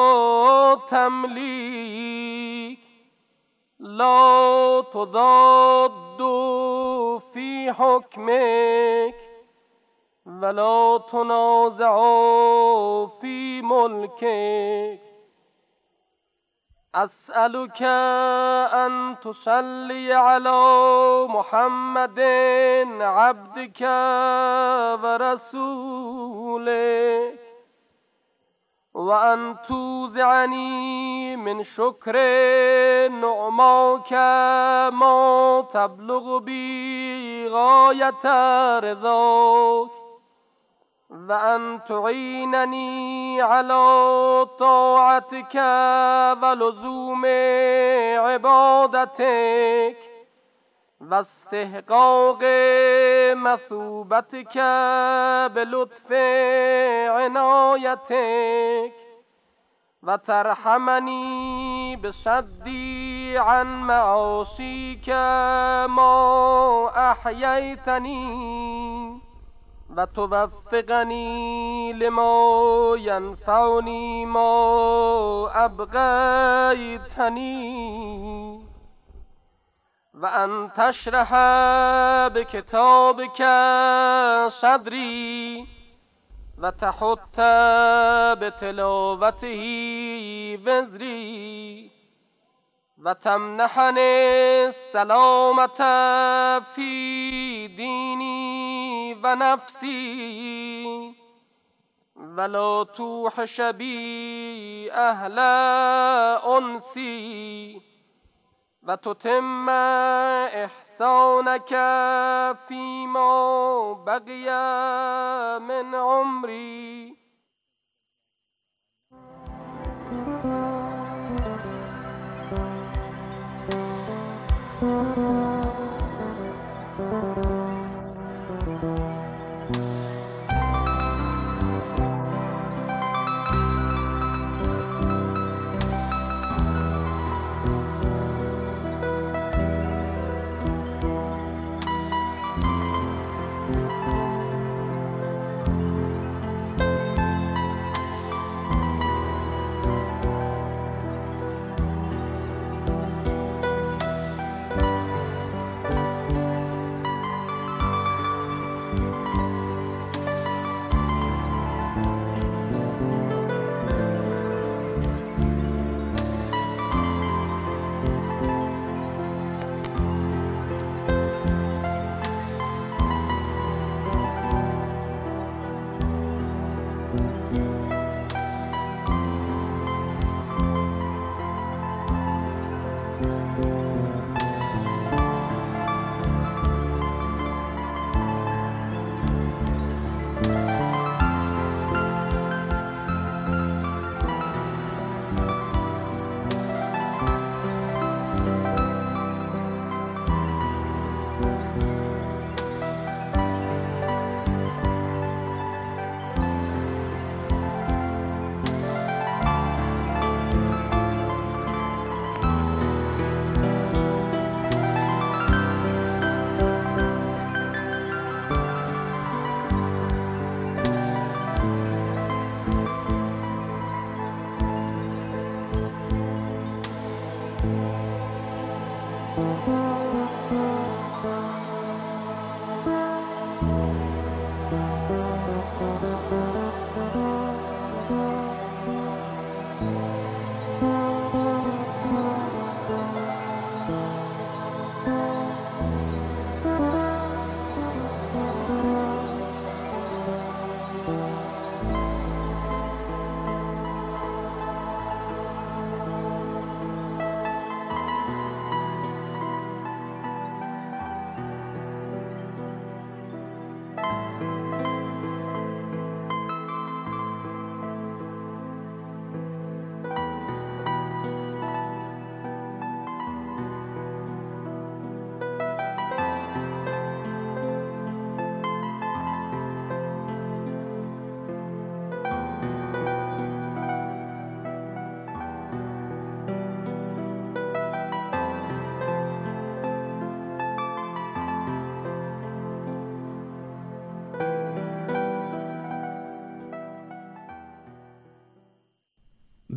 تملیک لا تضاد في حكمك ولا تنازع في ملكك أسألك أن تصلي على محمد عبدك ورسولك وأن توزعني من شكر نعماك ما تبلغ بي غاية رضاك وأن تعينني على طاعتك ولزوم عبادتك واستحقاق مثوبتك بلطف عنایتك وترحمني بصدي عن معاصيك ما أحييتني وتوفقني لما ينفعني ما أبغيتني وأن تشرح بكتابك صدري وتحط بتلاوته وزري وتمنحني السلامة في ديني ونفسي ولا توحش بي أهل أنسي وتتم إحسانك فيما بقي من عمري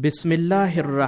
بسم اللہ الرحمن